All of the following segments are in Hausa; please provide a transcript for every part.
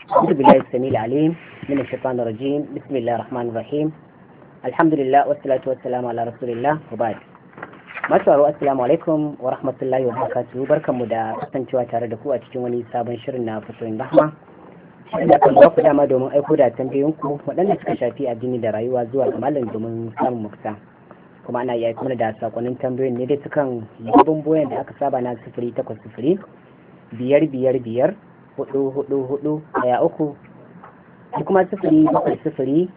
أعوذ بالله السميع العليم من الشيطان الرجيم. بسم الله الرحمن الرحيم. الحمد لله والصلاة والسلام على رسول الله وبعد. Masu assalamu alaikum wa rahmatullahi wa barakatuhu. Barkanmu da kasancewa tare da ku a cikin wani sabon shirin na fatoyin rahma. Shirin da kan ba ku dama domin aiko da tambayoyinku waɗanda suka shafi addini da rayuwa zuwa ga malam domin samun mafita. Kuma ana iya kuma da sakonnin tambayoyin ne dai sukan gabin boyan da aka saba na 0800 555 444 13 da kuma 0700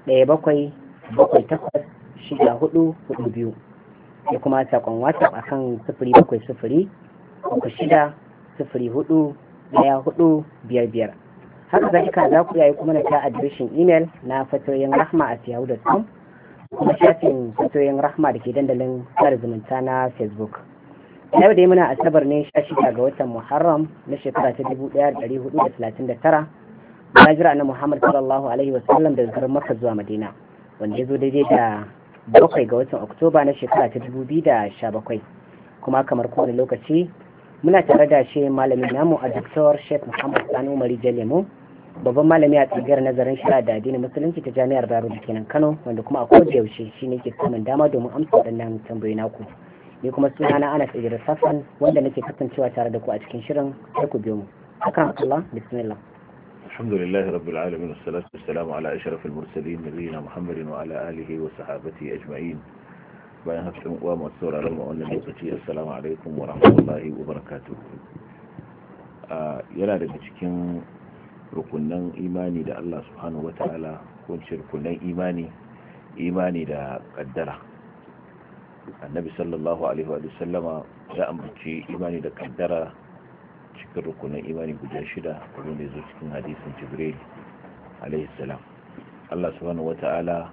1778 da kuma sakon WhatsApp akan 0700 3604 haka zalika za ku yayi kuma na ta adireshin email na fatoyin rahma a yahoo.com kuma shafin fatoyin rahma da ke dandalin sada zumunta na Facebook. Yau dai muna asabar ne 16 ga watan Muharram na shekara ta 1439 bayan jira na Muhammad sallallahu alaihi wasallam daga garin Makka zuwa Madina, wanda ya zo daidai da 7 ga watan Oktoba na shekara ta 2017. Kuma kamar kowane lokaci muna tare da shi malamin namu a Dr. Sheikh Muhammad Sani Umari Jalemu, babban malami a tsigar nazarin shari'a da addinin musulunci ta Jami'ar Bayero da kenan Kano, wanda kuma a kowace yaushe shine ke samun dama domin amsa waɗannan tambayoyi naku. Ni kuma sunana Anas Idris Hassan wanda nake kasancewa tare da ku a cikin shirin, sai ku biyo mu. Akan Allah, bismillah. Alhamdulillahi rabbil alamin, wassalatu wassalamu ala ashrafil mursalin nabiyina Muhammadin wa ala alihi wa sahbihi ajma'in. Bayan haka uwa masu sauraron mu wannan lokaci, assalamu alaikum wa rahmatullahi wa barakatuh. Yana daga cikin rukunan imani da Allah subhanahu wataala, ko rukunan imani da kaddara. Annabi sallallahu alaihi wa sallama ya ambaci imani da kaddara cikin rukunin imani guda 6 wanda ya zo cikin hadisin Jibril alaihi salam. Allah subhanahu wata'ala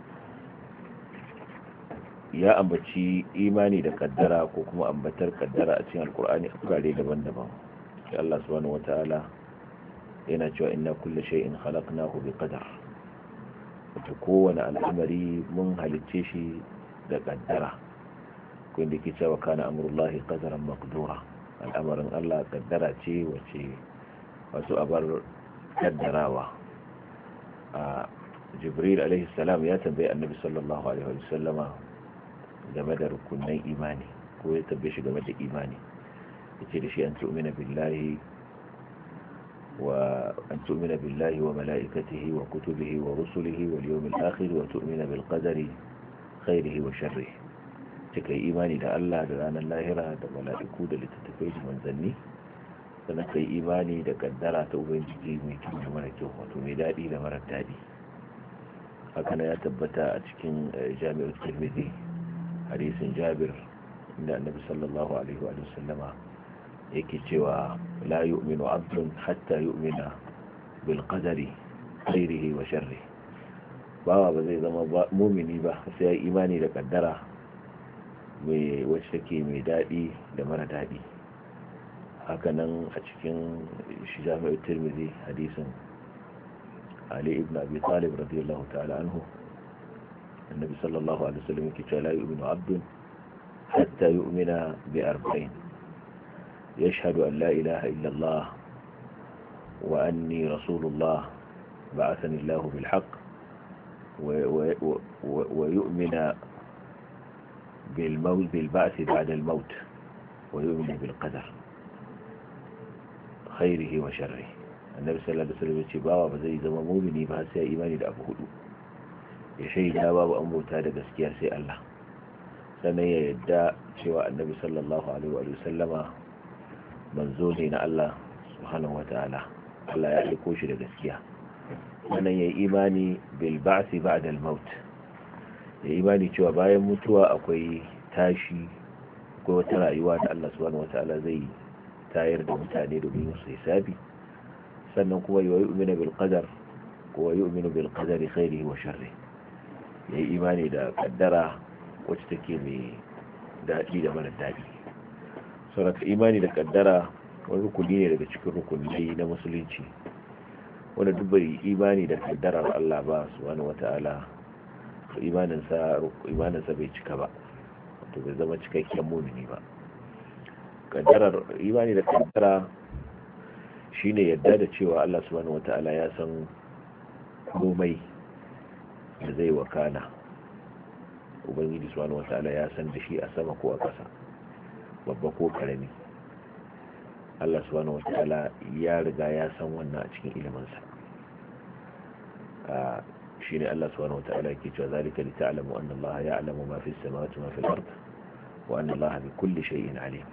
ya ambaci imani da kaddara ko kuma ambatar kaddara a cikin alkur'ani a kurare daban-daban. Sai Allah subhanahu wata'ala yana cewa inna kulla shay'in khalaqnahu biqadar. Wato kowane al'amari mun halicce shi da kaddara. Wanda ke cewa kana amurullahi qadaran maqdura, al'amarin Allah kaddara ce wace wasu abar kaddarawa. Jibril alaihi salam ya tambaye annabi sallallahu alaihi wa sallama game da rukunin imani, ko ya tambaye shi game da imani, yace da shi an tu'mina billahi wa malaikatihi wa kutubihi wa rusulihi wal yawmil akhir wa tu'mina bil qadari khairihi wa sharrihi. Cika imani da Allah da ranar lahira da mala'iku da littattafai da manzanni, sannan kai imani da kaddara ta ubangiji mai kyau da mara kyau, wato mai daɗi da mara daɗi. Haka ya tabbata a cikin Jami'ul Tirmidhi hadisin Jabir, inda annabi sallallahu alaihi wa sallama yake cewa la yu'minu 'abdun hatta yu'mina bil qadari khairihi wa sharrihi. Bawa ba zai zama mumini ba sai ya imani da kaddara mai wacce take mai daɗi da mara daɗi. Hakanan a cikin Jami'ul Tirmidhi hadisin Ali ibn Abi Talib radiyallahu ta'ala anhu, annabi sallallahu alaihi wasallam yake cewa la yu'minu 'abdun hatta yu'mina bi 40 yashhadu an la ilaha illa Allah wa anni rasulullah ba'athani Allah bil haqq wa yu'mina بالبعث بعد الموت ويؤمن بالقدر خيره وشره. النبي صلى الله عليه وسلم يقول bawa ba zai zama mumini ba sai imani da abu hudu: ya shaida babu an bauta da gaskiya sai Allah, sannan ya yadda cewa annabi sallallahu alaihi wa sallama manzo ne na Allah subhanahu wataala, Allah ya aiko shi da gaskiya, sannan ya yi imani bil ba'th ba'da al maut, ya imani cewa bayan mutuwa akwai tashi, akwai wata rayuwa da Allah subhanahu wata'ala zai tayar da mutane domin su hisabi. Sannan kuma ya yu'minu bil qadar, ko ya yu'minu bil qadari khairihi wa sharrihi, ya yi imani da kaddara wacce take mai daɗi da mara daɗi. Saboda imani da kaddara wani rukuni ne daga cikin rukunai na musulunci, wanda duk bai imani da kaddarar Allah ba subhanahu wata'ala, imaninsa bai cika ba, wato bai zama cikakken mumini ba. Kaddarar imani da kaddara shine yadda da cewa Allah subhanahu wata'ala ya san komai da zai wakana. Ubangiji subhanahu wata'ala ya san da shi a sama ko a ƙasa, babba ko karami. Allah subhanahu wata'ala ya riga ya san wannan a cikin iliminsa. shine Allah subhanahu wataala yake cewa zalika li ta'lamu anna Allah ya'lamu ma fi as-samawati wa ma fi al-ard wa anna Allah bi kulli shay'in alim.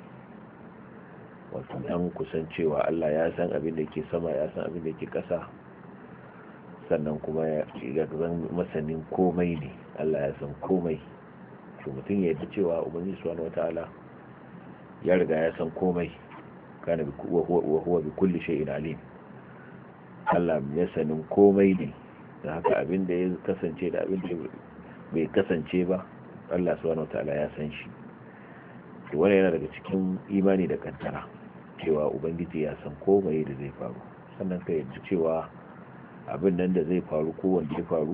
wato dan kusancewa Allah ya san abin da yake sama, ya san abin da yake ƙasa, sannan kuma ya zan masanin komai ne. Allah ya san komai. to mutum ya yarda cewa ubangiji subhanahu wataala ya riga ya san komai, kana wa huwa bi kulli shay'in alim. Allah ya sanin komai ne, da haka abin da ya kasance da abin da bai kasance ba Allah subhanahu wataala ya san shi. to wannan yana daga cikin imani da kaddara, cewa ubangiji ya san komai da zai faru. sannan ka yarda cewa abin nan da zai faru ko wanda ya faru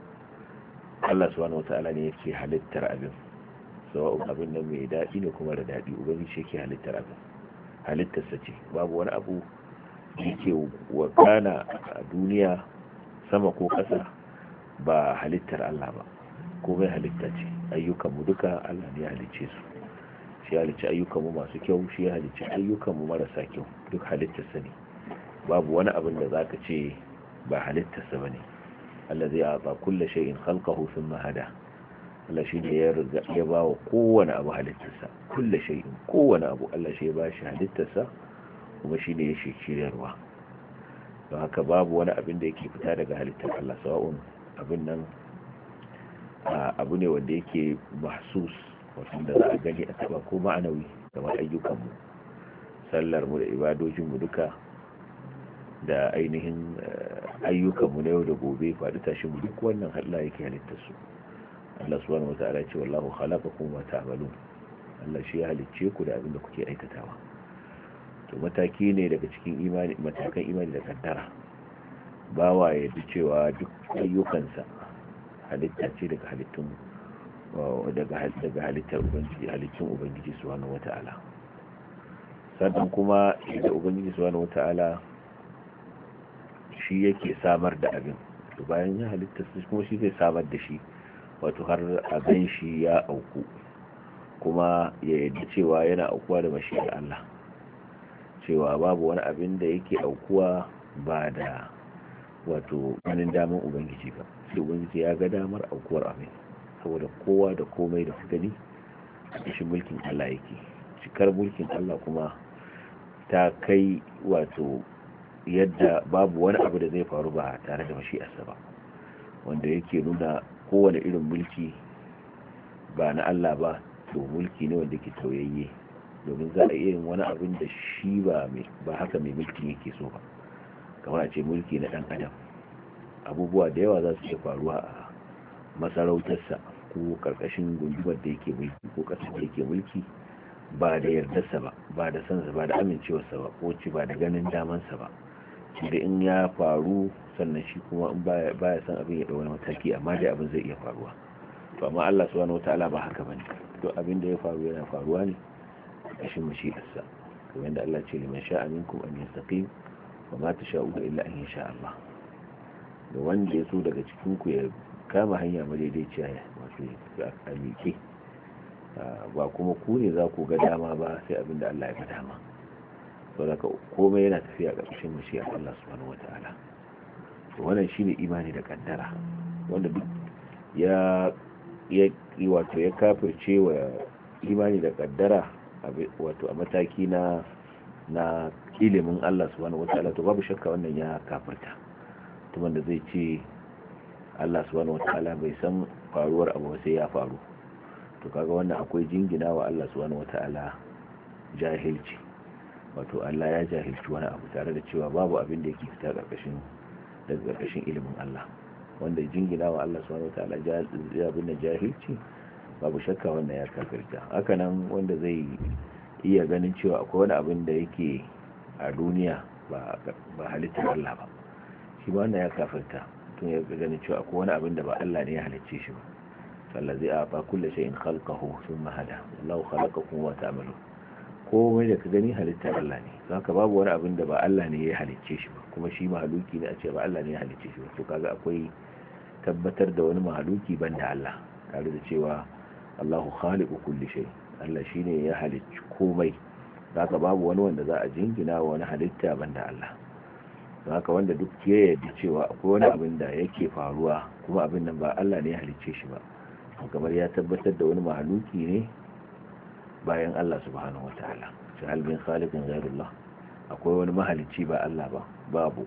Allah subhanahu wataala ne yake halittar abin, sawa'un abin nan mai daɗi ne kuma da daɗi, ubangiji yake halittar abin, halittarsa ce. babu wani abu da yake wakana a duniya sama ko ƙasa ba halittar Allah ba, komai halitta ce. ayyukanmu duka Allah ne ya halicce su, shi ya halicci ayyukanmu masu kyau, shi ya halicci ayyukanmu marasa kyau, duk halittarsa ne. babu wani abin da zaka ce ba halittarsa bane. allazi a'ta kulli shay'in khalqahu thumma hada. Allah shi ne ya ba wa kowane abu halittarsa, kulli shay'in, kowane abu Allah shi ya ba shi halittarsa, kuma shi ne ya shiryarwa. don haka babu wani abin da yake fita daga halittar Allah, sawa'un abin nan abu ne wanda yake mahsus, wanda za a gani a taba, ko ma'anawi, kamar ayyukanmu, sallarmu da ibadojinmu duka, da ainihin ayyukanmu na yau da gobe, faɗi tashinmu, duk wannan Allah yake halittarsu. Allah subhanahu wata'ala ce wallahu khalaqakum wa ta'malun. Allah shi ya halicce ku da abin da kuke aikatawa. to mataki ne daga cikin imani, matakan imani da kaddara. bawa ya ji cewa duk ayyukansa halitta ce daga halittun halittar ubangiji, halittun ubangiji subhanahu wata'ala. sannan kuma da ubangiji subhanahu wata'ala shi yake samar da abin, to bayan ya halitta su kuma shi zai samar da shi, wato har abin shi ya auku, kuma ya yadda cewa yana aukuwa da mashi'ar Allah, cewa babu wani abin da yake aukuwa ba da wato ganin daman ubangiji ba, sai ubangiji ya ga damar aukuwar abin, saboda kowa da komai da gani a cikin mulkin Allah yake. cikar mulkin Allah kuma ta kai wato yadda babu wani abu da zai faru ba tare da mashi'arsa ba, wanda yake nuna kowane irin mulki ba na Allah ba to mulki ne wanda ke tauyayye, domin za a iya yin wani abin da shi ba haka mai mulki yake so ba. kamar a ce mulki na dan adam, abubuwa da yawa za su iya faruwa a masarautarsa ko karkashin gundumar da yake mulki ko kasar da yake mulki, ba da yardarsa ba, ba da sansa, ba da amincewarsa ba, ko ci ba da ganin damansa ba. da in ya faru sannan shi kuma in baya san abin ya ɗau wani mataki, amma dai abin zai iya faruwa. to amma Allah subhanahu wataala ba haka bane, duk abin da ya faru yana faruwa ne a ƙarshen mashi'arsa, kamar yadda Allah ce liman sha'a minkum an yastaqim wa ma tasha'una illa an yasha Allah. da wanda ya so daga cikin ku ya kama hanya madaidaiciya, wato a miƙe, ba kuma ku ne za ku ga dama ba, sai abin da Allah ya ga dama. saboda komai yana tafiya ƙarƙashin mashi'ar Allah subhanahu wataala. to wannan shine imani da kaddara, wanda duk ya wato ya kafirce wa imani da kaddara, wato a mataki na ilimin Allah subhanahu wataala, to babu shakka wannan ya kafirta. to wanda zai ce Allah subhanahu wataala bai san faruwar abu sai ya faru, to kaga wannan akwai jingina wa Allah subhanahu wataala jahilci, wato Allah ya jahilci wani abu, tare da cewa babu abin da yake fita daga ƙarƙashin ilimin Allah. wanda jingina wa Allah subhanahu wataala abin da jahilci, babu shakka wanda ya kafirta. haka nan wanda zai iya ganin cewa akwai wani abin da yake a duniya ba halittar Allah ba, shi ba wanda ya kafirta. tun ya ganin cewa akwai wani abin da ba Allah ne ya halicce shi ba. allazi a'ta kulli shay'in khalqahu thumma hada. Allahu khalaqakum wa ta'malun. komai da ka gani halittar Allah ne haka babu wani abin da ba Allah ne ya halicce shi ba kuma shi mahaluki ne a ce ba Allah ne ya halicce shi ba to kaga akwai tabbatar da wani mahaluki banda Allah tare da cewa Allahu khaliqu kulli shay Allah shine ya halicci komai haka babu wani wanda za a jingina wa wani halitta banda Allah haka wanda duk ya yarda cewa akwai wani abin da yake faruwa kuma abin nan ba Allah ne ya halicce shi ba kamar ya tabbatar da wani mahaluki ne bayan Allah subhanahu wataala shi hal min khaliqin ghayrullah akwai wani mahalicci ba Allah ba babu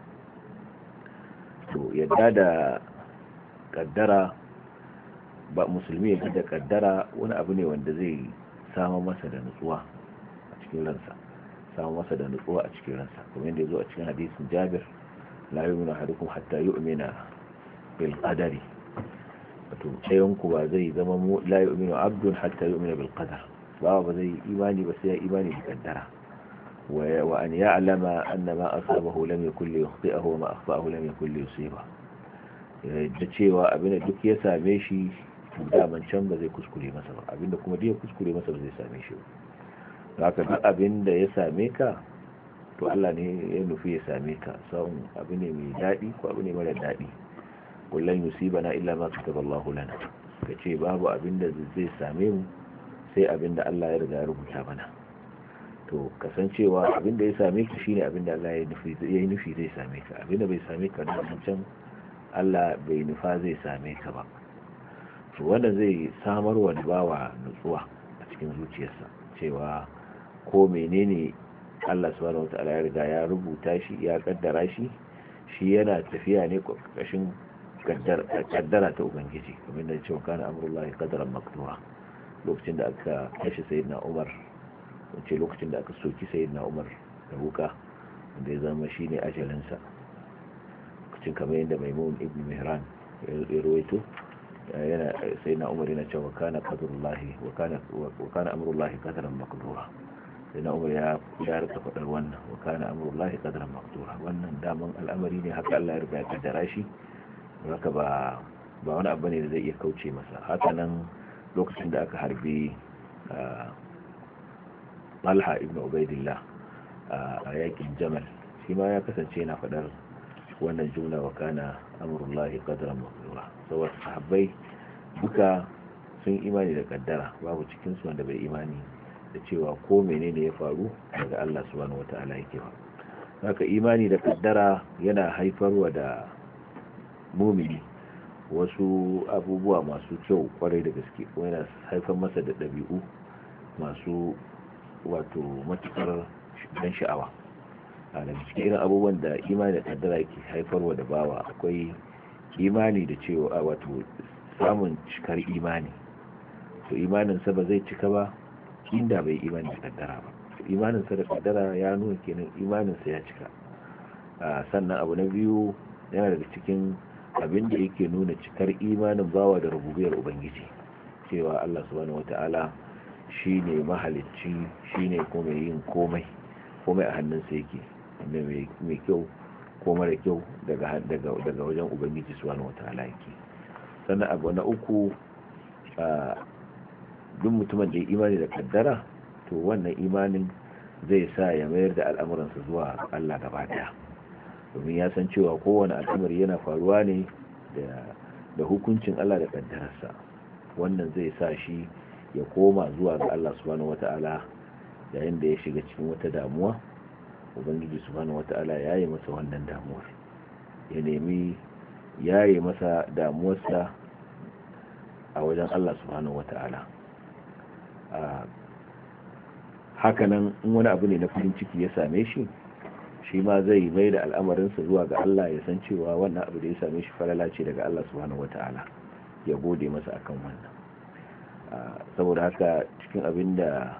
to yadda da kaddara ba musulmi yadda da kaddara wani abu ne wanda zai samu masa da nutsuwa a cikin ransa samu masa da nutsuwa a cikin ransa kuma yadda ya zo a cikin hadisin Jabir la yu'minu ahadukum hatta yu'mina bil qadari wato ɗayan ku ba zai zama la yu'minu abdun hatta yu'mina bil qadar ba zai imani ba sai ya imani da kaddara wa an ya'lama anna ma asabahu lam yakul yukhti'ahu wa ma akhfa'ahu lam yakul yusiba da cewa abin da duk ya same shi daman can ba zai kuskure masa ba abin da kuma duk ya kuskure masa ba zai same shi ba haka duk abin da ya same ka to Allah ne ya nufi ya same ka sawun abu ne mai daɗi ko abu ne mara daɗi kullum yusibana illa ma kataballahu lana kace babu abin da zai same mu sai abin da Allah ya riga ya rubuta mana to kasancewa abin da ya same ka shine abin da Allah ya yi nufi zai same ka abin da bai same ka da can Allah bai nufa zai same ka ba to wanda zai samarwa da bawa nutsuwa a cikin zuciyarsa cewa ko menene Allah subhanahu wataala ya riga ya rubuta shi ya kaddara shi shi yana tafiya ne ƙarƙashin kaddara ta ubangiji kamar da cewa kana amrullahi qadaran maktura lokacin da aka kashe sayyidina Umar wace lokacin da aka soki sayyidina Umar da wuka wanda ya zama shine ajalinsa lokacin kamar yadda Maimun ibn Mihran ya rawaito yana sayyidina Umar yana cewa kana qadarullahi wa kana amrullahi qadaran maktura sayyidina Umar ya rika fadar wannan wa kana amrullahi qadaran maktura wannan daman al'amari ne haka Allah ya riga ya kaddara shi haka ba wani abu ne da zai iya kauce masa haka nan lokacin da aka harbi Talha ibn Ubaidillah a yakin Jamal shi ma ya kasance yana fadar wannan jumla wa kana amrullahi qadaran maqdura saboda sahabbai duka sun imani da kaddara babu cikin su wanda bai imani da cewa ko menene ya faru daga Allah subhanahu wataala yake ba haka imani da kaddara yana haifarwa da mumini wasu abubuwa masu kyau kwarai da gaske yana haifar masa da ɗabi'u masu wato matukar dan sha'awa a da cikin irin abubuwan da imani da kaddara ke haifarwa da bawa akwai imani da cewa wato samun cikar imani to imaninsa ba zai cika ba inda bai imani da kaddara ba imaninsa da kaddara ya nuna kenan imaninsa ya cika sannan abu na biyu yana daga cikin abin da yake nuna cikar imanin bawa da rububiyar ubangiji cewa Allah subhanahu wata'ala shine mahalicci shine kuma yin komai a hannunsa yake mai kyau ko mara kyau daga wajen ubangiji subhanahu wata'ala yake sannan abu na uku duk mutumin da ya imani da kaddara to wannan imanin zai sa ya mayar da al'amuransa zuwa Allah gaba daya domin ya san cewa kowane al'amari yana faruwa ne da hukuncin Allah da kaddararsa wannan zai sa shi ya koma zuwa ga Allah subhanahu wata'ala yayin da ya shiga cikin wata damuwa ubangiji subhanahu wata'ala ya yi masa wannan damuwar ya nemi ya yi masa damuwarsa a wajen Allah subhanahu wata'ala hakanan in wani abu ne na farin ciki ya same shi ma zai mai da al'amarinsa zuwa ga Allah ya san cewa wannan abu da ya same shi falala ce daga Allah subhanahu wata'ala ya gode masa akan wannan saboda haka cikin abin da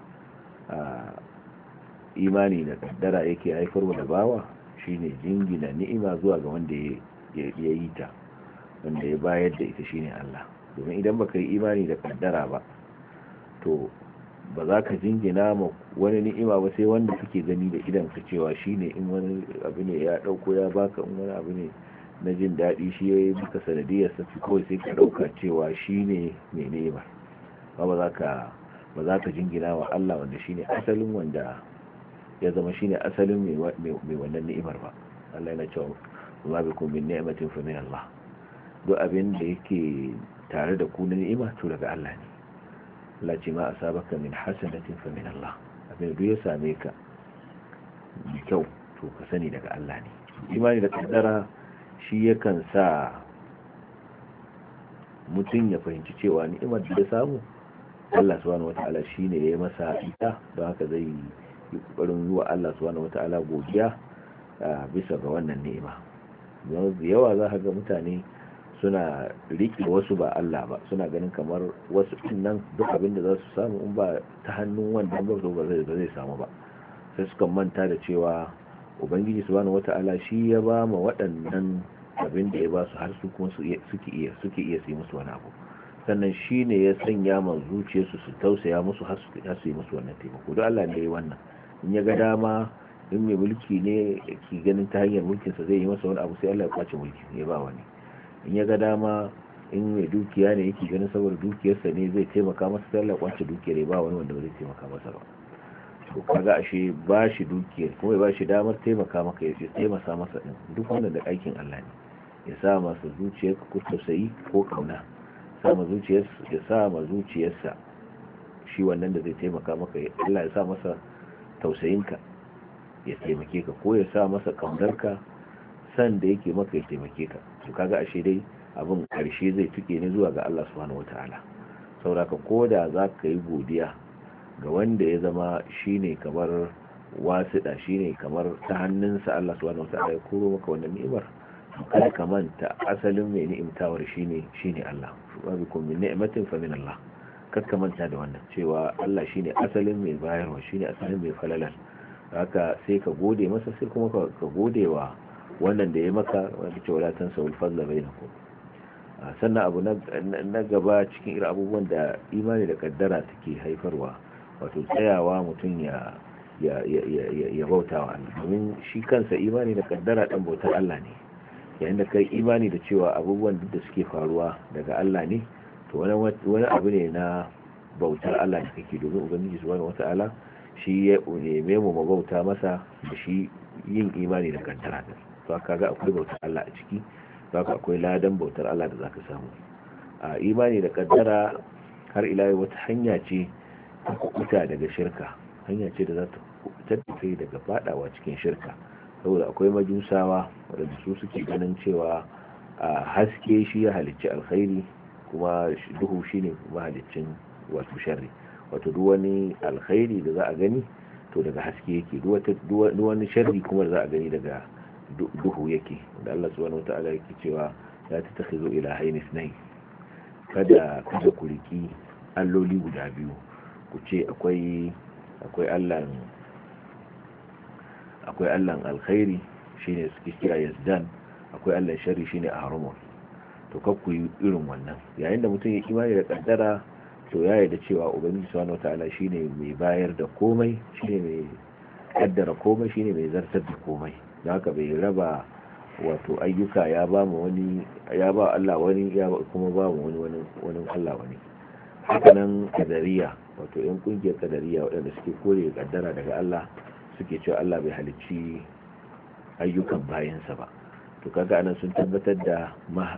imani da kaddara yake haifarwa da bawa shine jingina ni'ima zuwa ga wanda ya yi ta wanda ya bayar da ita shine Allah domin idan baka yi imani da kaddara ba to ba za ka jingina ma wani ni'ima ba sai wanda kake gani da idan ka cewa shine in wani abu ne ya dauko ya baka in wani abu ne na jin daɗi shi ya yi maka sanadiyar sa kawai sai ka dauka cewa shine mai ni'ima ba za ba za ka jingina wa Allah wanda shine asalin wanda ya zama shine asalin mai wannan ni'imar ba. Allah yana cewa ma bikum min ni'matin fa min Allah. duk abin da yake tare da ku na ni'ima to daga Allah ne. Allah ce ma asabaka min hasanatin fa min Allah. Abin da ya same ka mai kyau to ka sani daga Allah ne. Imani da kaddara shi yakan sa mutum ya fahimci cewa ni'imar da ya samu Allah subhanahu wata'ala shine ya yi masa ita, don haka zai yi kokarin yi wa Allah subhanahu wata'ala godiya bisa ga wannan ni'ima. Da yawa za ka ga mutane suna riƙe wasu ba Allah ba, suna ganin kamar wasu nan duk abin da za su samu in ba ta hannun wannan ba zai samu ba, sai suka manta da cewa ubangiji subhanahu wata'ala shi ya ba ma waɗannan abin da ya ba su har su kuma suke iya su yi musu wani abu, sannan shi ne ya sanya ma zuciyarsu su tausaya musu har su yi musu wannan taimako. Don Allah ne ya yi wannan. In ya ga dama, in mai mulki ne ki ganin ta hanyar mulkinsa zai yi masa wani abu, sai Allah ya kwace mulki ya ba wani. In ya ga dama, in mai dukiya ne yake ganin saboda dukiyarsa ne zai taimaka masa, sai Allah ya kwace dukiyar ya ba wani wanda ba zai taimaka masa ba. to kaga ashe ba shi dukiyar kuma ya ba shi damar taimaka maka, ya taimaka masa din, duk wanda da aikin Allah ne. Ya sa masa zuciyarka ko tausayi ko kauna, ya sa ma zuciyarsa shi wannan da zai taimaka maka, Allah ya sa masa tausayinka ya taimake ka, ko ya sa masa kaunarka san da yake maka ya taimake ka. to kaga ashe dai abin karshe zai tuke ne zuwa ga Allah subhanahu wataala. sauraka ko da za ka yi godiya ga wanda ya zama shine kamar wasiɗa, shine kamar ta hannunsa Allah subhanahu wataala ya koro maka wannan ni'imar, kada ka manta asalin mai ni'imtawar shine Allah. wa bikum min ni'matin fa min Allah. Kada ka manta da wannan cewa Allah shine asalin mai bayarwa, shine asalin mai falalar. haka sai ka gode masa, sai kuma ka gode wa wannan da ya maka, wanda ce wala tansawul fadla bainakum. sannan abu na gaba cikin irin abubuwan da imani da kaddara take haifarwa, wato tsayawa mutum ya bauta wa Allah, domin shi kansa imani da kaddara ɗan bautar Allah ne. yayin da kai imani da cewa abubuwan da suke faruwa daga Allah ne, to wani abu ne na bautar Allah da kake, domin ubangiji subhanahu wata'ala shi ya neme mu bauta masa da shi yin imani da kaddara din. to kaga akwai bautar Allah a ciki, haka akwai ladan bautar Allah da zaka samu. a imani da kaddara har ila wata hanya ce ta kuɓuta daga shirka, hanya ce da za ta kuɓutar da kai daga fadawa cikin shirka. saboda akwai majusawa wadanda su suke ganin cewa a haske shi ya halicci alkhairi, kuma duhu shi ne mahaliccin wato sharri. wato duk wani alkhairi da za a gani to daga haske yake, duk wani sharri kuma da za a gani daga duhu yake. da Allah subhanahu wataala yake cewa la tattakhizu ilahayn ithnayn, kada ku riki alloli guda biyu, ku ce akwai Allahn alkhairi shine suke kira Yazdan, akwai Allahn sharri shine Ahriman. to kakku yi irin wannan. yayin da mutum ya imani da kaddara, to ya yarda cewa ubangiji subhanahu wataala shine mai bayar da komai, shine mai kaddara komai, shine mai zartar da komai. da haka bai raba wato ayyuka ya ba mu wani, ya ba Allah wani, ya kuma ba mu wani Allah wani. hakanan kadariya, wato yan kungiyar kadariya waɗanda suke kore kaddara daga Allah, suke cewa Allah bai halicci ayyukan bayansa ba. to kaga anan sun tabbatar da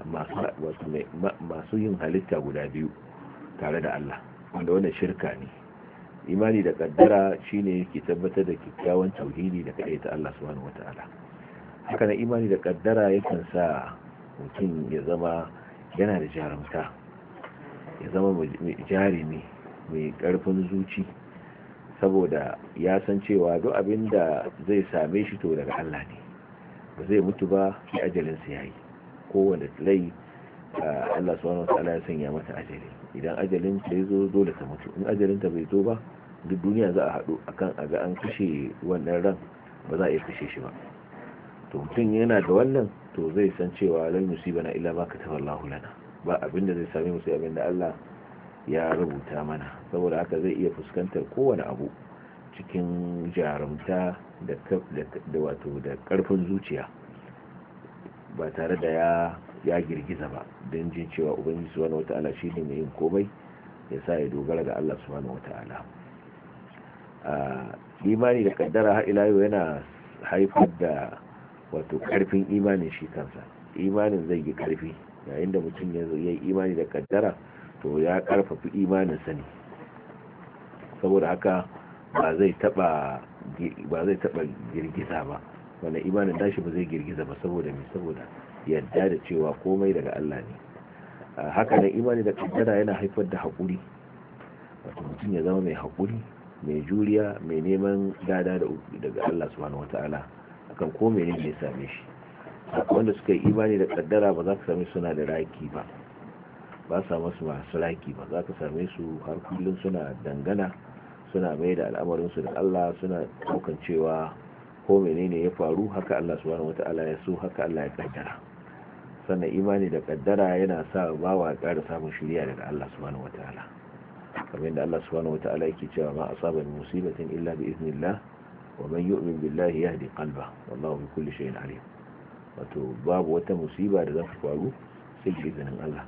masu yin halitta guda biyu tare da Allah, wanda wannan shirka ne. imani da kaddara shine yake tabbatar da kyakkyawan tauhidi da kaɗaita Allah subhanahu wata'ala. haka na imani da kaddara yakan sa mutum ya zama yana da jarumta, ya zama jarumi mai ƙarfin zuci, saboda ya san cewa duk abin da zai same shi to daga Allah ne, ba zai mutu ba sai ajalinsa ya yi. kowane rai Allah subhanahu wataala ya sanya mata ajali, idan ajalin ta ya zo dole ta mutu. in ajalin ta bai zo ba, duk duniya za a haɗu akan a ga an kashe wannan ran, ba za a iya kashe shi ba. to mutum yana da wannan, to zai san cewa lan yusibana illa ma kataballahu lana, ba abin da zai same mu sai abin da Allah ya rubuta mana. saboda haka zai iya fuskantar kowane abu cikin jarumta da wato da karfin zuciya, ba tare da ya girgiza ba, don jin cewa ubangiji subhanahu wataala shine mai yin komai, ya sa ya dogara ga Allah subhanahu wata'ala. Imani da kaddara har ila yau yana haifar da wato karfin imanin shi kansa. Imanin zai yi karfi yayin da mutum ya yi imani da kaddara, to ya karfafi imanin sa ne, saboda haka ba zai taba girgiza ba. wannan imanin nashi ba zai girgiza ba saboda yadda da cewa komai daga Allah ne. Haka nan imani da kaddara yana haifar da haƙuri, wato mutum ya zama mai haƙuri, mai juriya, mai neman dada daga Allah subhanahu wataala akan ko menene ya same shi. Wanda suka yi imani da kaddara ba za ka same suna da raki ba sa masu masu raki ba, za ka same su har kullum suna dangana, suna mai da al'amarinsu da Allah, suna daukan cewa ko menene ya faru haka Allah subhanahu wataala ya so, haka Allah ya kaddara. Sannan imani da kaddara yana sa bawa ƙara samun shiriya daga Allah subhanahu wataala, kamar da Allah subhanahu wataala yake cewa ma asaba min musibatin illa bi iznillah wa man yu'min billahi yahdi qalbahu wallahu bi kulli shay'in alim. Wato babu wata musiba da za ta faru sai da izinin Allah.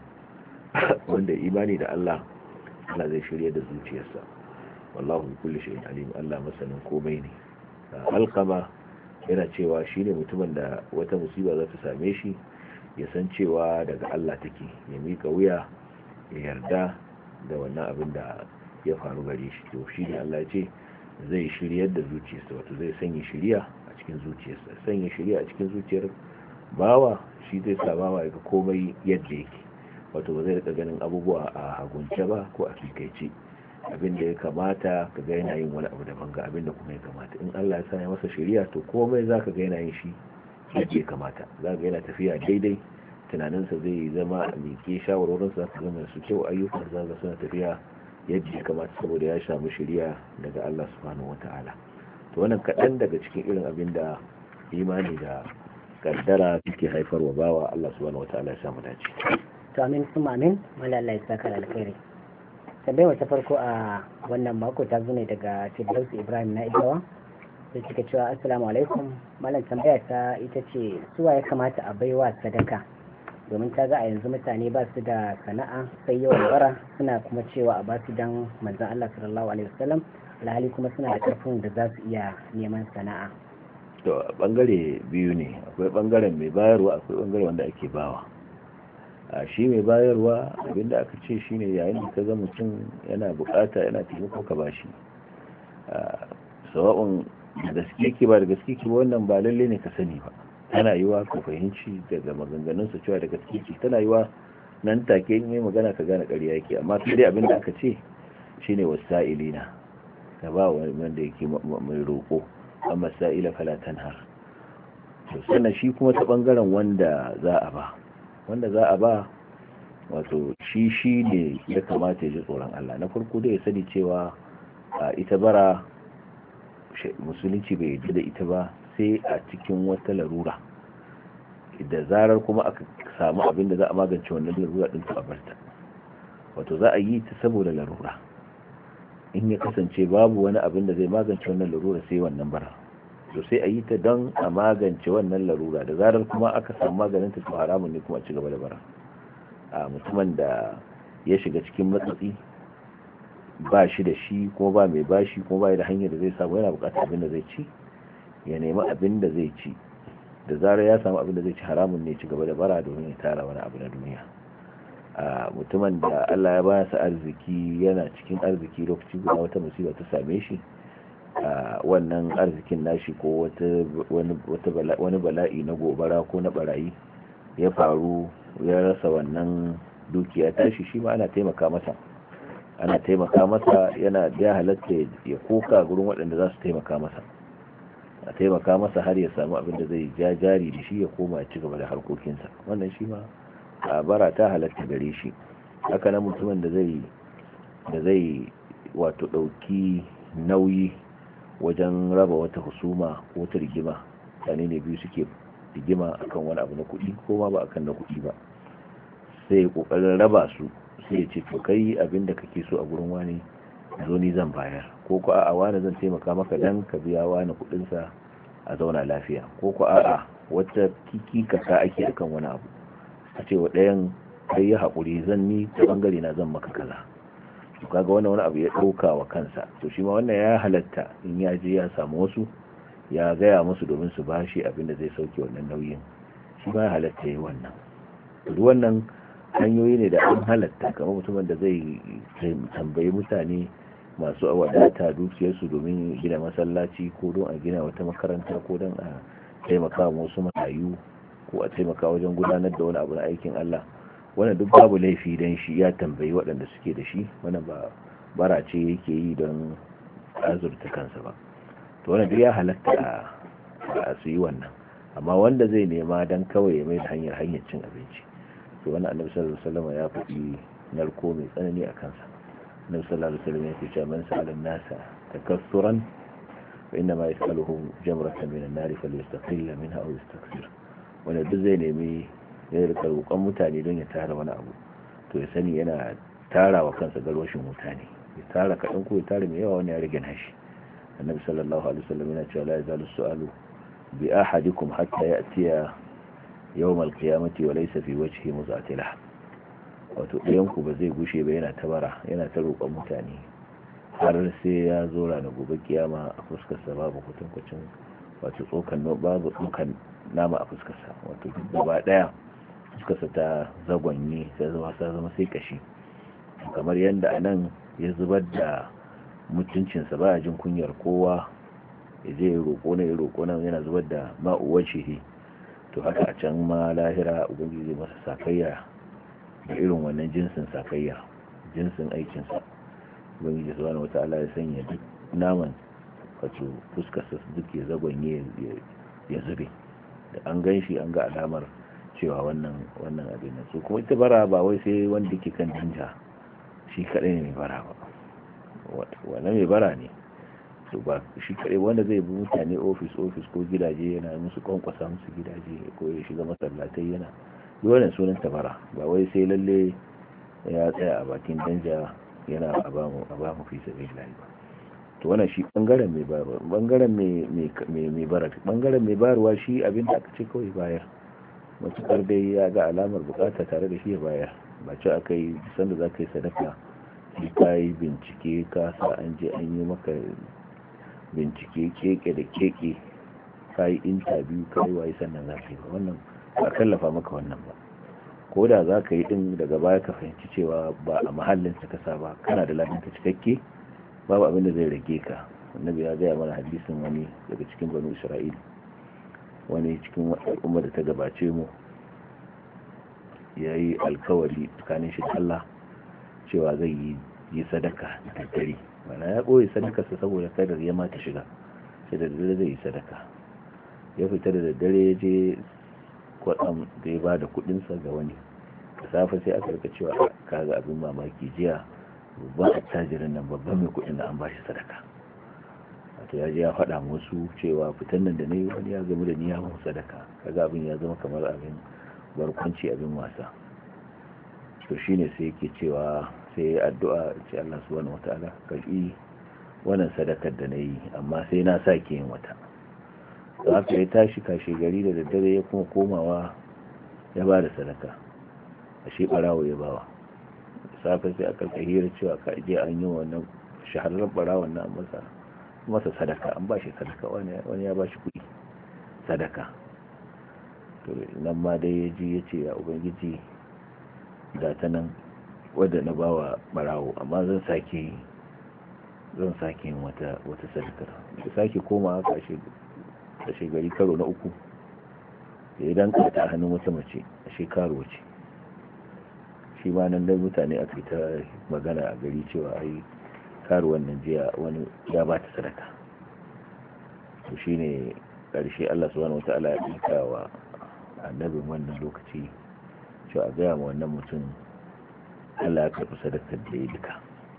Wanda imani da Allah zai shirya da zuciyarsa, wallahu bi kulli shay'in alim. Allah masanin komai ne. Alqama yana cewa shine mutumin da wata musiba za ta same shi ya san cewa daga Allah take, ya mika wuya, ya yarda da wannan abin da ya faru gare shi. To shine Allah ya ce zai shiryar da zuciyarsa, wato zai sanya shiriya a cikin zuciyarsa. Sanya shiriya a cikin zuciyar bawa shi zai sa bawa ya ga komai yadda yake, wato ba zai rika ganin abubuwa a hagunce ba ko a kikaice. Abin da ya kamata ka ga yana yin wani abu daban ga abin da kuma ya kamata. In Allah ya sanya masa shiriya, to komai za ka ga yana yin shi yadda ya kamata. Za ga yana tafiya daidai, tunaninsa zai zama a miƙe, shawarorinsa za su zama su kyau, ayyukan za ga suna tafiya yadda ya kamata saboda ya samu shiriya daga Allah subhanahu wata'ala. To wannan kaɗan daga cikin irin abin da imani da kaddara suke haifarwa bawa. Allah subhanahu wata'ala ya samu dace. To amin kuma amin, wala Allah ya saka alkhairi. Tambayar ta farko a wannan mako ta zo ne daga Firdausi Ibrahim na Idawa, da suka cewa assalamu alaikum, malam tambaya ta ita ce suwa ya kamata a baiwa sadaka, domin ta ga a yanzu mutane ba su da sana'a sai yawan bara, suna kuma cewa a ba su dan manzon Allah sallallahu alaihi wasallam, alhali kuma suna da karfin da za su iya neman sana'a. To bangare biyu ne, akwai bangaren mai bayarwa, akwai bangaren wanda ake bawa. Shi mai bayarwa abinda aka ce shine yayin da ka ga mutum yana bukata, yana taimako ka bashi, sawa'un da gaske ke ba da gaske ke wannan ba lalle ne ka sani ba. Tana yiwa ka fahimci daga maganganunsa cewa da gaske ke, tana yiwa nan take in yi magana ka gane ƙarya yake, amma sai dai abinda aka ce shine wasa'ilina, ka ba wanda yake mai roƙo, amma sa'ila fala tanhar. To sannan shi kuma ta bangaren wanda za a ba wato shi ne ya kamata ya ji tsoron Allah. Na farko dai ya sani cewa ita bara musulunci bai yarda da ita ba sai a cikin wata larura, da zarar kuma aka samu abin da za a magance wannan larura din to a barta. Wato za a yi ta saboda larura, in ya kasance babu wani abin da zai magance wannan larura sai wannan bara, to sai a yi ta don a magance wannan larura. Da zarar kuma aka samu maganin ta to haramun ne kuma a ci gaba da bara. Mutumin da ya shiga cikin matsatsi, ba shi da shi ko ba mai bashi ko ba da hanyar da zai samu, yana bukatar abin da zai ci, ya nemi abin da zai ci. Da zarar ya samu abin da zai ci, haramun ne ci gaba da bara domin ya tara wani abu na duniya. Mutumin da Allah ya ba sa arziki, yana cikin arziki, lokaci guda wata musiba ta same shi, wannan arzikin nashi ko wani bala'i na gobara ko na barayi ya faru, ya rasa wannan dukiya tashi, shi ma ana taimaka masa, yana da halatta ya koka gurin waɗanda za su taimaka masa, a taimaka masa har ya samu abin da zai ja jari da shi ya koma ya ci gaba da harkokinsa. Wannan shi ma bara ta halatta gare shi. Haka nan mutumin da zai wato ɗauki nauyi wajen raba wata husuma ko wata rigima, mutane ne biyu suke rigima akan wani abu na kuɗi ko ma ba akan na kuɗi ba, sai kokarin raba su, sai ya ce to kai abin da kake so a gurin wani zo ni zan bayar, ko ko a'a wani zan taimaka maka dan ka biya wani kuɗin sa a zauna lafiya, ko ko a'a wata kiki kaka ake akan wani abu, a ce wa ɗayan kai ya haƙuri, zan ni ta bangare na zan maka kaza. kaga wannan wani abu ya ɗauka wa kansa, to shi ma wannan ya halatta in ya je ya samu wasu ya gaya musu domin su bashi abin da zai sauke wannan nauyin, shi ma ya halatta ya yi wannan. duk wannan hanyoyi ne da an halatta, kamar mutumin da zai tambayi mutane masu wadata dukiyarsu domin gina masallaci ko don a gina wata makaranta ko don a taimaka wasu marayu ko a taimaka wajen gudanar da wani abu na aikin Allah, wannan duk babu laifi don shi ya tambayi waɗanda suke da shi, wannan ba bara ce yake yi don azurta kansa ba. To wannan duk ya halatta a su yi wannan, amma wanda zai nema don kawai ya mai da hanyar cin abinci, to wannan annabi sallallahu alaihi wasallam ya faɗi narko mai tsanani a kansa. annabi sallallahu alaihi wasallam ya ce man sa'ala an-nasa takassuran fa inna ma yas'aluhum jamratan min an-nar falyastaqil minha aw yastaksir. wanda duk zai nemi ya rika roƙon mutane don ya tara wani abu, to ya sani yana tara wa kansa garwashin mutane, ya tara kaɗan ko ya tara mai yawa, wani ya rage nashi. annabi sallallahu alaihi wasallam yana cewa la yazalu su'alu bi ahadikum hatta ya'tiya yawm al-qiyamati wa laysa fi wajhihi muzatilah. wato ɗayan ku ba zai gushe ba yana tabara, yana ta roƙon mutane har sai ya zo ranar gobe kiyama a fuskarsa babu kutankucin wato babu tsokan nama a fuskarsa, wato gaba ɗaya fuskarsa ta zagonye ta zama sai kashi, kamar yadda a nan ya zubar da mutuncinsa ba jin kunyar kowa, ya je ya roƙo nan yana zubar da ma'uwar shi, to haka a can ma lahira ubangiji masa sakayya da irin wannan jinsin sakayya, jinsin aikinsa. ubangiji subhanahu wata'ala ya sanya duk naman wato fuskarsa duk ya zagonye ya zube, da an gan shi an ga alamar cewa wannan abin nan. So kuma ita bara ba wai sai wanda ke kan danja shi kadai ne mai bara ba, wannan mai bara ne, to ba shi kadai wanda zai bi mutane office ko gidaje yana musu kwankwasa musu gidaje ko ya shiga masallatai yana wannan sunan tabara, ba wai sai lalle ya tsaya a bakin danja yana a ba mu fi sabilillah ba. to wannan shi bangaren mai bara, bangaren mai bara, bangaren mai barwa shi abin da aka ce kawai bayar, matukar dai ya ga alamar bukata tare da shi ya bayar. ba ce aka yi sanda za ka yi sadaka shi ka yi bincike ka sa an je an yi maka bincike keke da keke, ka yi interview ka yi waye sannan za ka yi ba, wannan ba kallafa maka wannan ba. ko da za ka yi din daga baya ka fahimci cewa ba a mahallin ka sa ba, kana da ladanka cikakke, babu abin da zai rage ka. annabi ya gaya mana hadisin wani daga cikin banu isra'il, wani cikin al'ummar da ta gabace mu ya yi alkawari tsakanin shi da Allah cewa zai yi sadaka da daddare, mana ya ɓoye sadakarsa saboda kada ya mata shiga, sai da daddare zai yi sadaka. ya fita da daddare ya je kwatsam da ya ba da kudinsa ga wani, da safe sai aka rika cewa kaga abin mamaki, jiya babban attajirin nan, babban mai kudin da an ba shi sadaka. wato ya je ya faɗa musu cewa fitan nan da na yi wani ya gamu da ni ya mun sadaka, kaga abin ya zama kamar abin barkwanci, abin wasa. to shine sai yake cewa sai ya addu'a ce Allah subhanahu wataala karbi wannan sadakar da na yi, amma sai na sake yin wata. da haka ya tashi kashe gari da daddare ya kuma komawa ya ba da sadaka, a shi barawo ya bawa. safe sai aka hira cewa ka je an yi wannan shahararren barawon na masa sadaka, an ba shi sadaka, wani ya ba shi kuɗi sadaka. to nan ma dai ya ji ya ce ya ubangiji da ta nan wadda na bawa barawo, amma zan sake yin wata sadaka. da sake komawa kashe gari karo na uku, da ya danka ta hannun wata mace a shekaru wace. shi ma nan dai mutane a ta magana a gari cewa ai karuwan nan jiya wani ya ba ta sadaka. to shi ne ƙarshe Allah subhanahu wata'ala ya ɗinka wa annabin wannan lokaci cewa a gaya ma wannan mutum Allah ya karɓi sadakar da ya duka,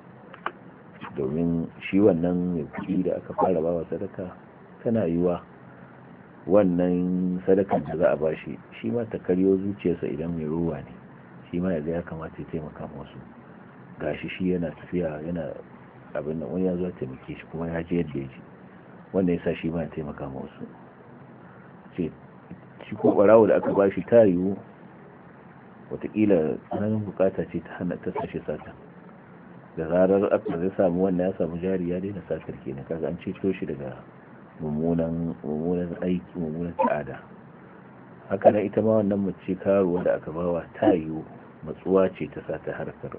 domin shi wannan mai kuɗi da aka fara bawa sadaka tana yiwa wannan sadakar da za a bashi shi ma ta karyo zuciyarsa idan mai ruwa ne, shi ma yaga ya kamata ya taimaka wasu. gashi shi yana tafiya yana abin nan, wani ya zo taimake shi kuma ya je yadda ya ji, wanda ya sa shi ma ya taimaka wasu. ce shi ko barawo da aka bashi ta yiwu watakila tsananin bukata ce ta hana ta sashe sata, da zarar aka zai samu wannan ya samu jari ya daina satar kenan, kaga an ceto shi daga mummunan aiki, mummunan ta'ada. haka nan ita ma wannan mace karuwa da aka bawa ta yiwu matsuwa ce ta sa ta harkar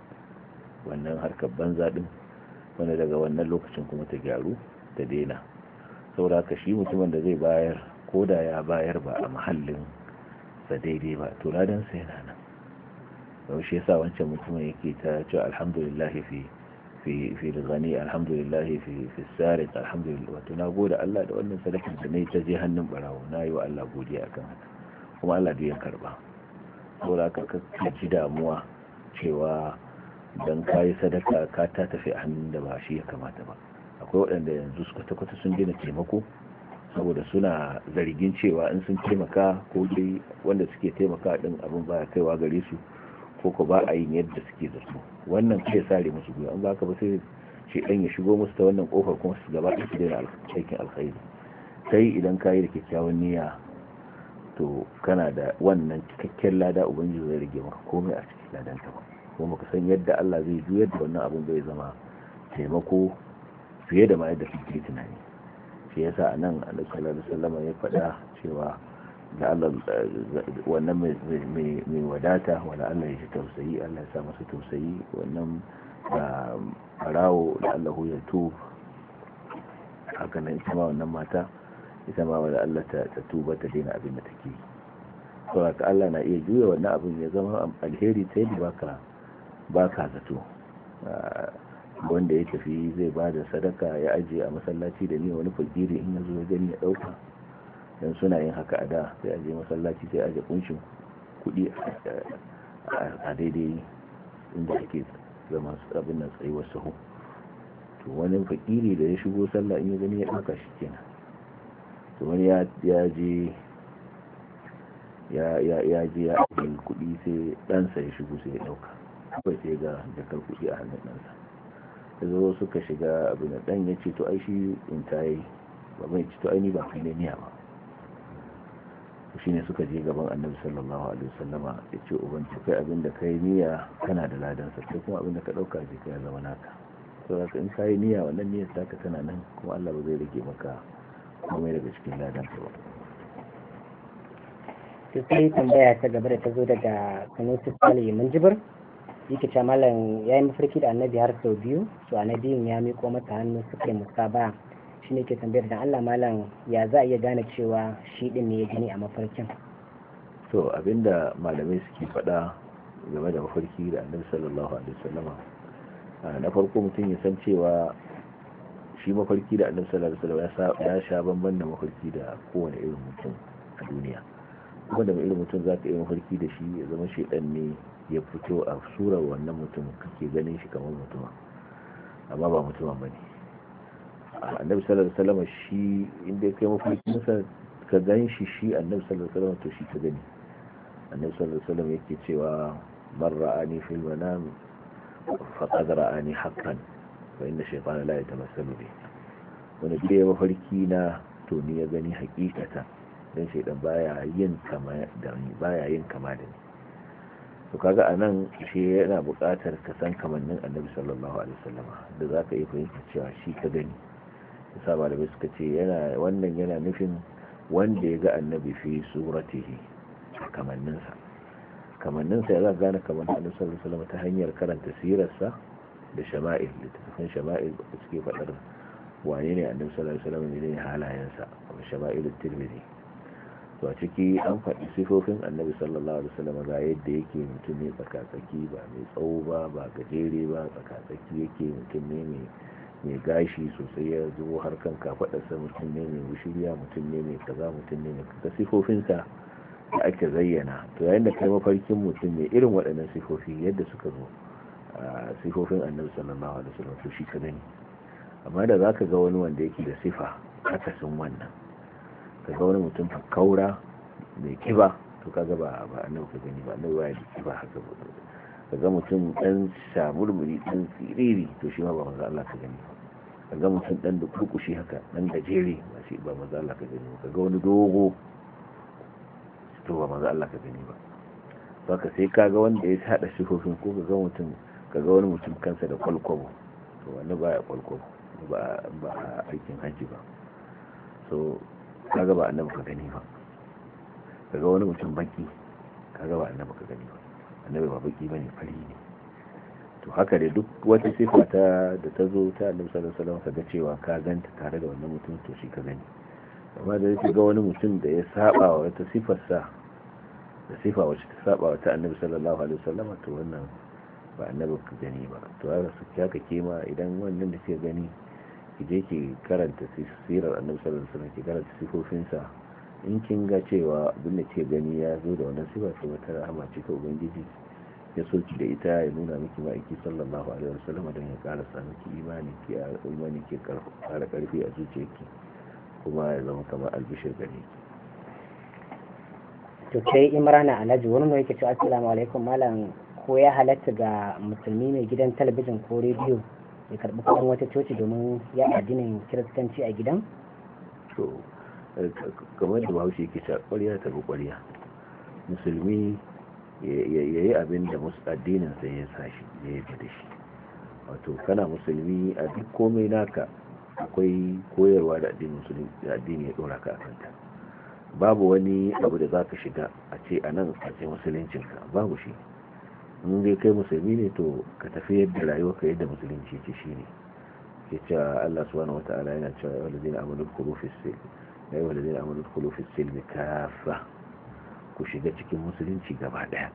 banza din, wanda daga wannan lokacin kuma ta gyaru ta daina. saboda haka shi mutumin da zai bayar, ko da ya bayar ba a mahallin sa daidai ba, to ladan sa yana nan. don shi yasa wancan mutumin yake ta ce alhamdulillah fi ghani, alhamdulillah fi sariq, alhamdulillah, wato na gode Allah da wannan sadakar da nayi ta je hannun barawo, na yi wa Allah godiya akan haka, kuma Allah bai karba. saboda haka ka ji damuwa cewa dan kayi sadaka ka ta tafi a hannun da ba shi ya kamata ba. akwai waɗanda yanzu suka takwata sun daina taimako saboda suna zargin cewa in sun taimaka, ko dai wanda suke taimaka din abin baya kaiwa gare su, ko ba a yin yadda suke da su. wannan kai sare musu guya, an baka ba sai shi dan ya shigo musu ta wannan kofar, kuma su gaba su daina aikin alkhairi. kai idan kayi da kyakkyawan niyya, to kana da wannan cikakken lada, ubangiji zai rage maka komai a cikin ladan ka ba, kuma ka san yadda Allah zai juyar da wannan abin bai zama taimako fiye da ma yadda kake tunani. shi yasa anan Annabi sallallahu alaihi wasallam ya faɗa cewa da Allah wannan mai wadata, wanda Allah ya ji tausayi, Allah ya sa masa tausayi, wannan barawo da Allah ya tuba. haka nan ita ma wannan mata, ita ma wanda Allah ta tuba ta daina abin da take. saboda Allah na iya juya wannan abin ya zama alheri ta yadda baka zato. wanda ya tafi zai ba da sadaka ya ajiye a masallaci da ni wani fakiri in yazo ya gani ya dauka, dan suna yin haka a da, sai aje masallaci sai aje kunshin kudi a daidai inda ake zama abin nan tsayuwar sahu. to wani fakiri da ya shigo sallah in ya gani ya dauka shi kenan. to wani ya je ya ajiye kudi sai ɗansa ya shigo sai ya dauka, kawai sai ga jakar kudi a hannun ɗansa. da zo suka shiga abin da ɗan ya ce to ai shi in ta yi ba mai ce to ai ni ba kai ne niya ba. shi ne suka je gaban Annabi sallallahu alaihi wasallama, ya ce uban kai abin da kai niyya kana da ladansa, sai kuma abin da ka dauka je kai zama naka. to haka in kai niyya, wannan niyyar taka tana nan, kuma Allah ba zai rage maka komai daga cikin ladanka ba. sai tambaya ta gaba da ta zo daga Sanusi Salihu Manjibir, yake ce malam ya yi mafarki da Annabi har sau biyu, to Annabin ya miƙo masa hannu suka yi musaba. shi ne ke tambayar da Allah malam ya za a iya gane cewa shi din ne ya gani a mafarkin. to abinda malamai suke faɗa game da mafarki da Annabi sallallahu alaihi wasallama, na farko mutum ya san cewa shi mafarki da Annabi sallallahu alaihi wasallama ya sha bamban da mafarki da kowane irin mutum a duniya. kuma da irin mutum za ka yi mafarki da shi ya zama shedan ne ya fito a surar wannan mutum, kake ganin shi kamar mutuma, amma ba mutumin bane. Annabi sallallahu alaihi wasallam shi inda kai mafarkin sa ka gan shi Annabi sallallahu alaihi wasallam to shi ka gani. Annabi sallallahu alaihi wasallam yake cewa man ra'ani fil manam faqad ra'ani haqqan wa inna shaytana la yatamassalu bi. wani da ya mafarki na to ni ya gani hakikata, dan shaytan baya yin kama da ni. to kaga anan shi yana buƙatar ka san kamannin Annabi sallallahu alaihi wasallam da zaka yi fahimta cewa shi ka gani. yasa malamai suka ce wannan yana nufin wanda ya ga Annabi fi suratihi, kamanninsa ya za gane kamannin Annabi sallallahu alaihi wasallam ta hanyar karanta sirarsa da shama'il, littattafan shama'il da suke faɗar wane ne Annabi sallallahu alaihi wasallam, ne halayensa, kuma shama'il Tirmidhi. to a ciki an faɗi sifofin Annabi sallallahu alaihi wasallam ga yadda yake mutum ne tsakatsaki, ba mai tsawo ba gajere ba, tsakatsaki yake, mutum ne mai gashi sosai ya zubo har kan kafaɗarsa, mutum ne mai wushiriya, mutum ne mai kaza, mutum ne mai kaza, sifofinsa da ake zayyana. to yayin da kai mafarkin mutum ne irin waɗannan sifofi yadda suka zo a sifofin Annabi sallallahu alaihi wasallam, to shi ka gani. amma da zaka ga wani wanda yake da sifa akasin wannan, ka ga wani mutum kaura mai kiba, to kaga ba Annabi ka gani ba. Annabi ya da kiba haka ba. ka ga mutum dan shamurmuri dan siriri, to shi ma ba manzo Allah ka gani ba. ka ga mutum dan da kurkushi haka dan gajere, ba shi ba manzo Allah ka gani ba. ka ga wani dogo, to ba manzo Allah ka gani ba. saka sai ka ga wanda ya hada sifofin, ko ka ga mutum kaga wani mutum kansa da kwalkwabo, to wani baya kwalkwabo ba aikin hajji ba, so kaga ba annabi ka gani ba. kaga wani mutum baki, kaga ba annabi ka gani ba. Annabi ba baki bane, fari ne. to haka dai duk wata sifa da ta zo ta annabi sallallahu alaihi wasallam kaga cewa ka ganta tare da wannan mutum, to shi ka gani. amma da yake ga wani mutum da ya saba wa wata sifarsa da sifa wacce ta saba wa ta annabi sallallahu alaihi wasallam, to wannan ba annabi ka gani ba. to haka kema idan wannan da ke gani ki je ki karanta sirar annabi sallallahu alaihi wasallam, ki karanta sifofinsa, in kin ga cewa abin da ke gani ya zo da wannan sifa, to wata rahama ce ta ubangiji ya soki da ita, ya nuna miki ma'aiki sallallahu alaihi wasallam don ya ƙara sa miki imani ke ƙara ƙarfi a zuciyarki, kuma ya zama kamar albishir gare ki. to sai Imrana Alhaji wani mai yake cewa assalamu alaikum malam, ko ya halatta ga musulmi mai gidan talabijin ko rediyo ya karɓi kuɗin wata coci domin ya addinin kiristanci a gidan? to kamar da bahaushe yake cewa ƙwarya ta bi ƙwarya, musulmi ya yi abin da addinin sai ya sa shi ya yi da shi. wato kana musulmi a duk komai naka akwai koyarwa da addini ya dora ka a kanta. babu wani abu da za ka shiga a ce a nan a ce musuluncinka, babu shi. in dai kai musulmi ne, to ka tafi yadda rayuwa ka yadda musulunci ce shi ne. ke cewa Allah subhanahu wata'ala yana cewa ya walazina amanu dkhulu fi silm, ya walazina amanu dkhulu fi silm kafa, ku shiga cikin musulunci gaba daya.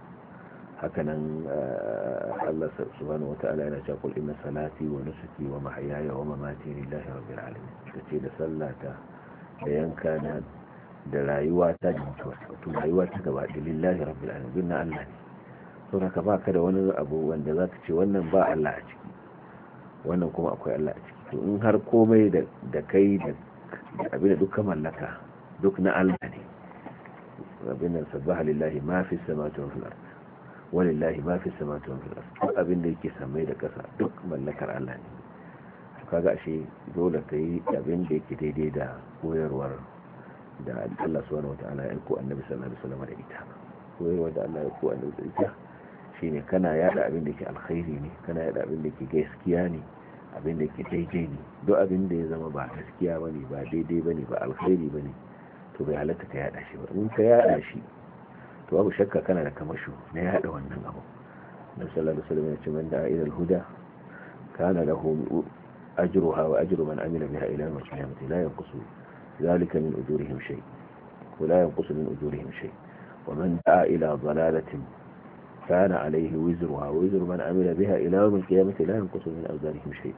hakanan Allah subhanahu wata'ala yana cewa kul inna salati wa nusuki wa mahyaya wa mamati lillahi rabbil alamin, kace da sallata da yankana da rayuwata da mutuwa, to rayuwata gaba da lillahi rabbil alamin, na Allah ne. to haka baka da wani abu wanda zaka ce wannan ba Allah a ciki, wannan kuma akwai Allah a ciki. to in har komai da kai da abin da dukkan mallaka duk na Allah ne. abin da sabbaha lillahi ma fi samawati wa fil ard, walillahi ma fi samawati wa fil ard, duk abin da yake samai da kasa duk mallakar Allah ne. to kaga ashe dole kai abin da yake daidai da koyarwar da Allah subhanahu wataala ya aiko annabi sallallahu alaihi wasallam da ita. koyarwar da Allah ya aiko annabi da ita shine kana yada abin da yake alkhairi ne, kana yada abin da yake gaskiya ne, abin da yake daidai ne. duk abin da ya zama ba gaskiya bane, ba daidai bane, ba alkhairi bane, to bai halatta ka yada shi ba. in ka yada shi, to babu shakka kana da kamasho na yada wannan abu. Nabi sallallahu alaihi wasallam ya ce man da'a ila al-huda kana lahu ajruha wa ajru man amila biha ila yawm al-qiyamah la yanqusu dhalika min ujurihim shay, wa la yanqusu min ujurihim shay. wa man da'a ila dalalatin kana alayhi wizruha wa wizru man amila biha ila yawm al-qiyamah la yanqusu min awzarihim shay.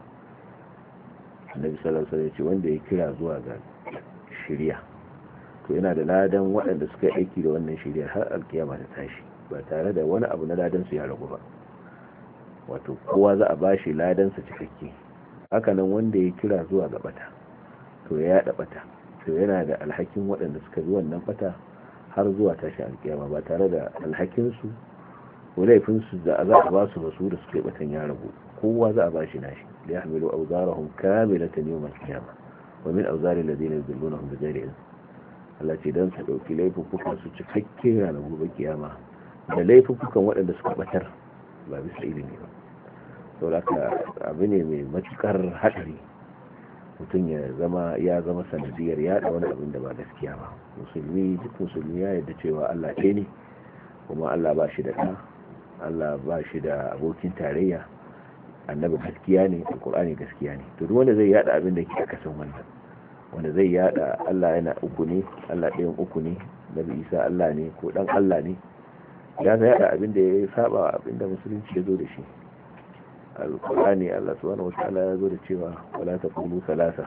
Nabi sallallahu alaihi wasallam ya ce wanda ya kira zuwa ga shari'a, to yana da ladan waɗanda suka yi aiki da wannan shirya har alkiyama ta tashi, ba tare da wani abu na ladan su ya ragu ba. wato kowa za a bashi ladan sa cikakke. hakanan wanda ya kira zuwa ga bata, to ya yada bata, to yana da alhakin waɗanda suka bi wannan bata har zuwa tashi alkiyama, ba tare da alhakin su ko laifin su da za a ba su da suka yi batan ya ragu. kowa za a bashi nashi. li yahmilu awzarahum kamilatan yawm al-qiyamah wa min awzari alladhina yudillunahum bighayri ilm. Allah ce don su ɗauki laifukan su cikakke ranar gobe kiyama da laifukan waɗanda suka batar ba bisa ilimi ba. sau da abu ne mai matukar haɗari mutum ya zama sanadiyar yaɗa wani abin da ba gaskiya ba. duk musulmi ya yarda cewa Allah ɗaya ne, kuma Allah ba shi da ɗa, Allah ba shi da abokin tarayya, annabi gaskiya ne, alƙur'ani gaskiya ne. to duk wanda zai yaɗa abin da ke akasin wannan, wanda zai yada Allah yana uku ne, Allah ɗayan uku ne, Nabi Isa Allah ne ko dan Allah ne, ya zai yada abin da ya saba abin da musulunci ya zo da shi. Al-Qur'ani Allah subhanahu wataala ya zo da cewa wala taqulu thalatha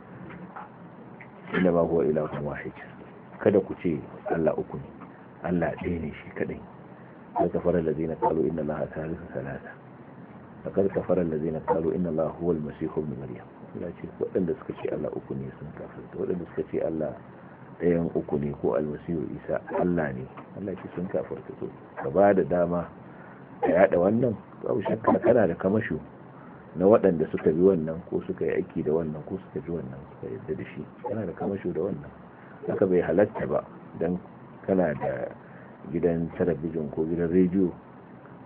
inna ma huwa ilahun wahid, kada ku ce Allah uku ne, Allah ɗaya ne shi kadai. sai kafara allazina qalu inna Allaha thalithu thalatha, laqad kafara allazina qalu inna Allaha huwa al-masih ibn maryam. Allah ce waɗanda suka ce Allah uku ne sun kafirta, waɗanda suka ce Allah ɗayan uku ne ko almasihu Isa Allah ne, Allah ce sun kafirta. to ka ba da dama ka yada wannan, babu shakka kana da kamasho na waɗanda suka bi wannan ko suka yi aiki da wannan ko suka bi wannan suka yadda da shi, kana da kamasho da wannan. haka bai halatta ba dan kana da gidan talabijin ko gidan rediyo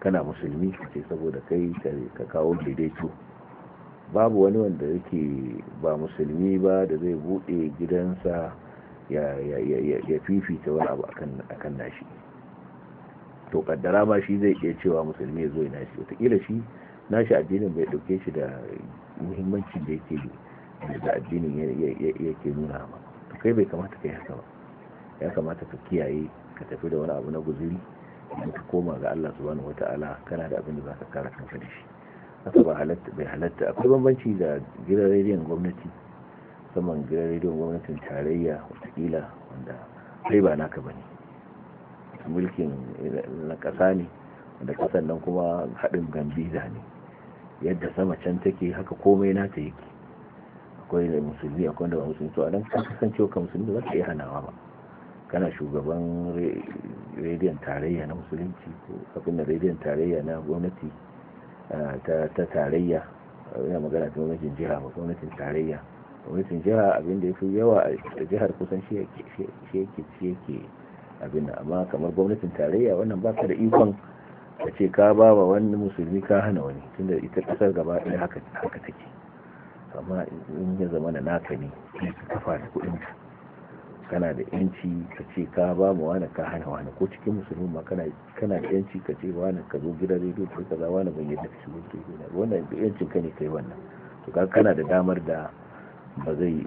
kana musulmi ce saboda kai ka kawo daidaito. Babu wani wanda yake ba musulmi ba da zai bude gidansa ya fifita wani abu akan nashi. To kaddara ma shi zai iya cewa musulmi ya zo ya nashi, wataƙila shi nashi addinin bai dauke shi da muhimmanci da yake da addinin yake nuna ba. To kai bai kamata kai haka ba, ya kamata ka kiyaye, ka tafi da wani abu na guzuri idan ka koma ga Allah subhanahu wata'ala kana da abin da zaka kare kanka da shi. Haka bai halatta. Akwai bambanci da gidan rediyon gwamnati, musamman gidan rediyon gwamnatin tarayya wataƙila wanda kai ba naka bane, mulkin na ƙasa ne, wanda ƙasar nan kuma haɗin gambiza ne, yadda sama can take haka komai nata yake. Akwai da musulmi akwai da ba musulmi, to a nan ka kasancewa ka musulmi ba za ka iya hanawa ba. Kana shugaban rediyon tarayya na musulunci ko kafin da rediyon tarayya na gwamnati ta tarayya, yana magana ta gwamnatin jiha ba gwamnatin tarayya. Gwamnatin jiha abin da ya fi yawa a jihar kusan shi yake abin da, amma kamar gwamnatin tarayya wannan ba ka da ikon ka ce ka ba wa wani musulmi ka hana wani, tunda ita kasar gaba ɗaya haka take. Amma in ya zama na naka ne ka kafa da kuɗinka, kana da yanci ka ce ka ba mu wani ka hana wani, ko cikin musulmi ma kana da yanci ka ce wani ka zo gidan rediyo ko kaza wani ban yadda ka shigo rediyo, wannan yancin ka ne kai wannan. To ka kana da damar da bai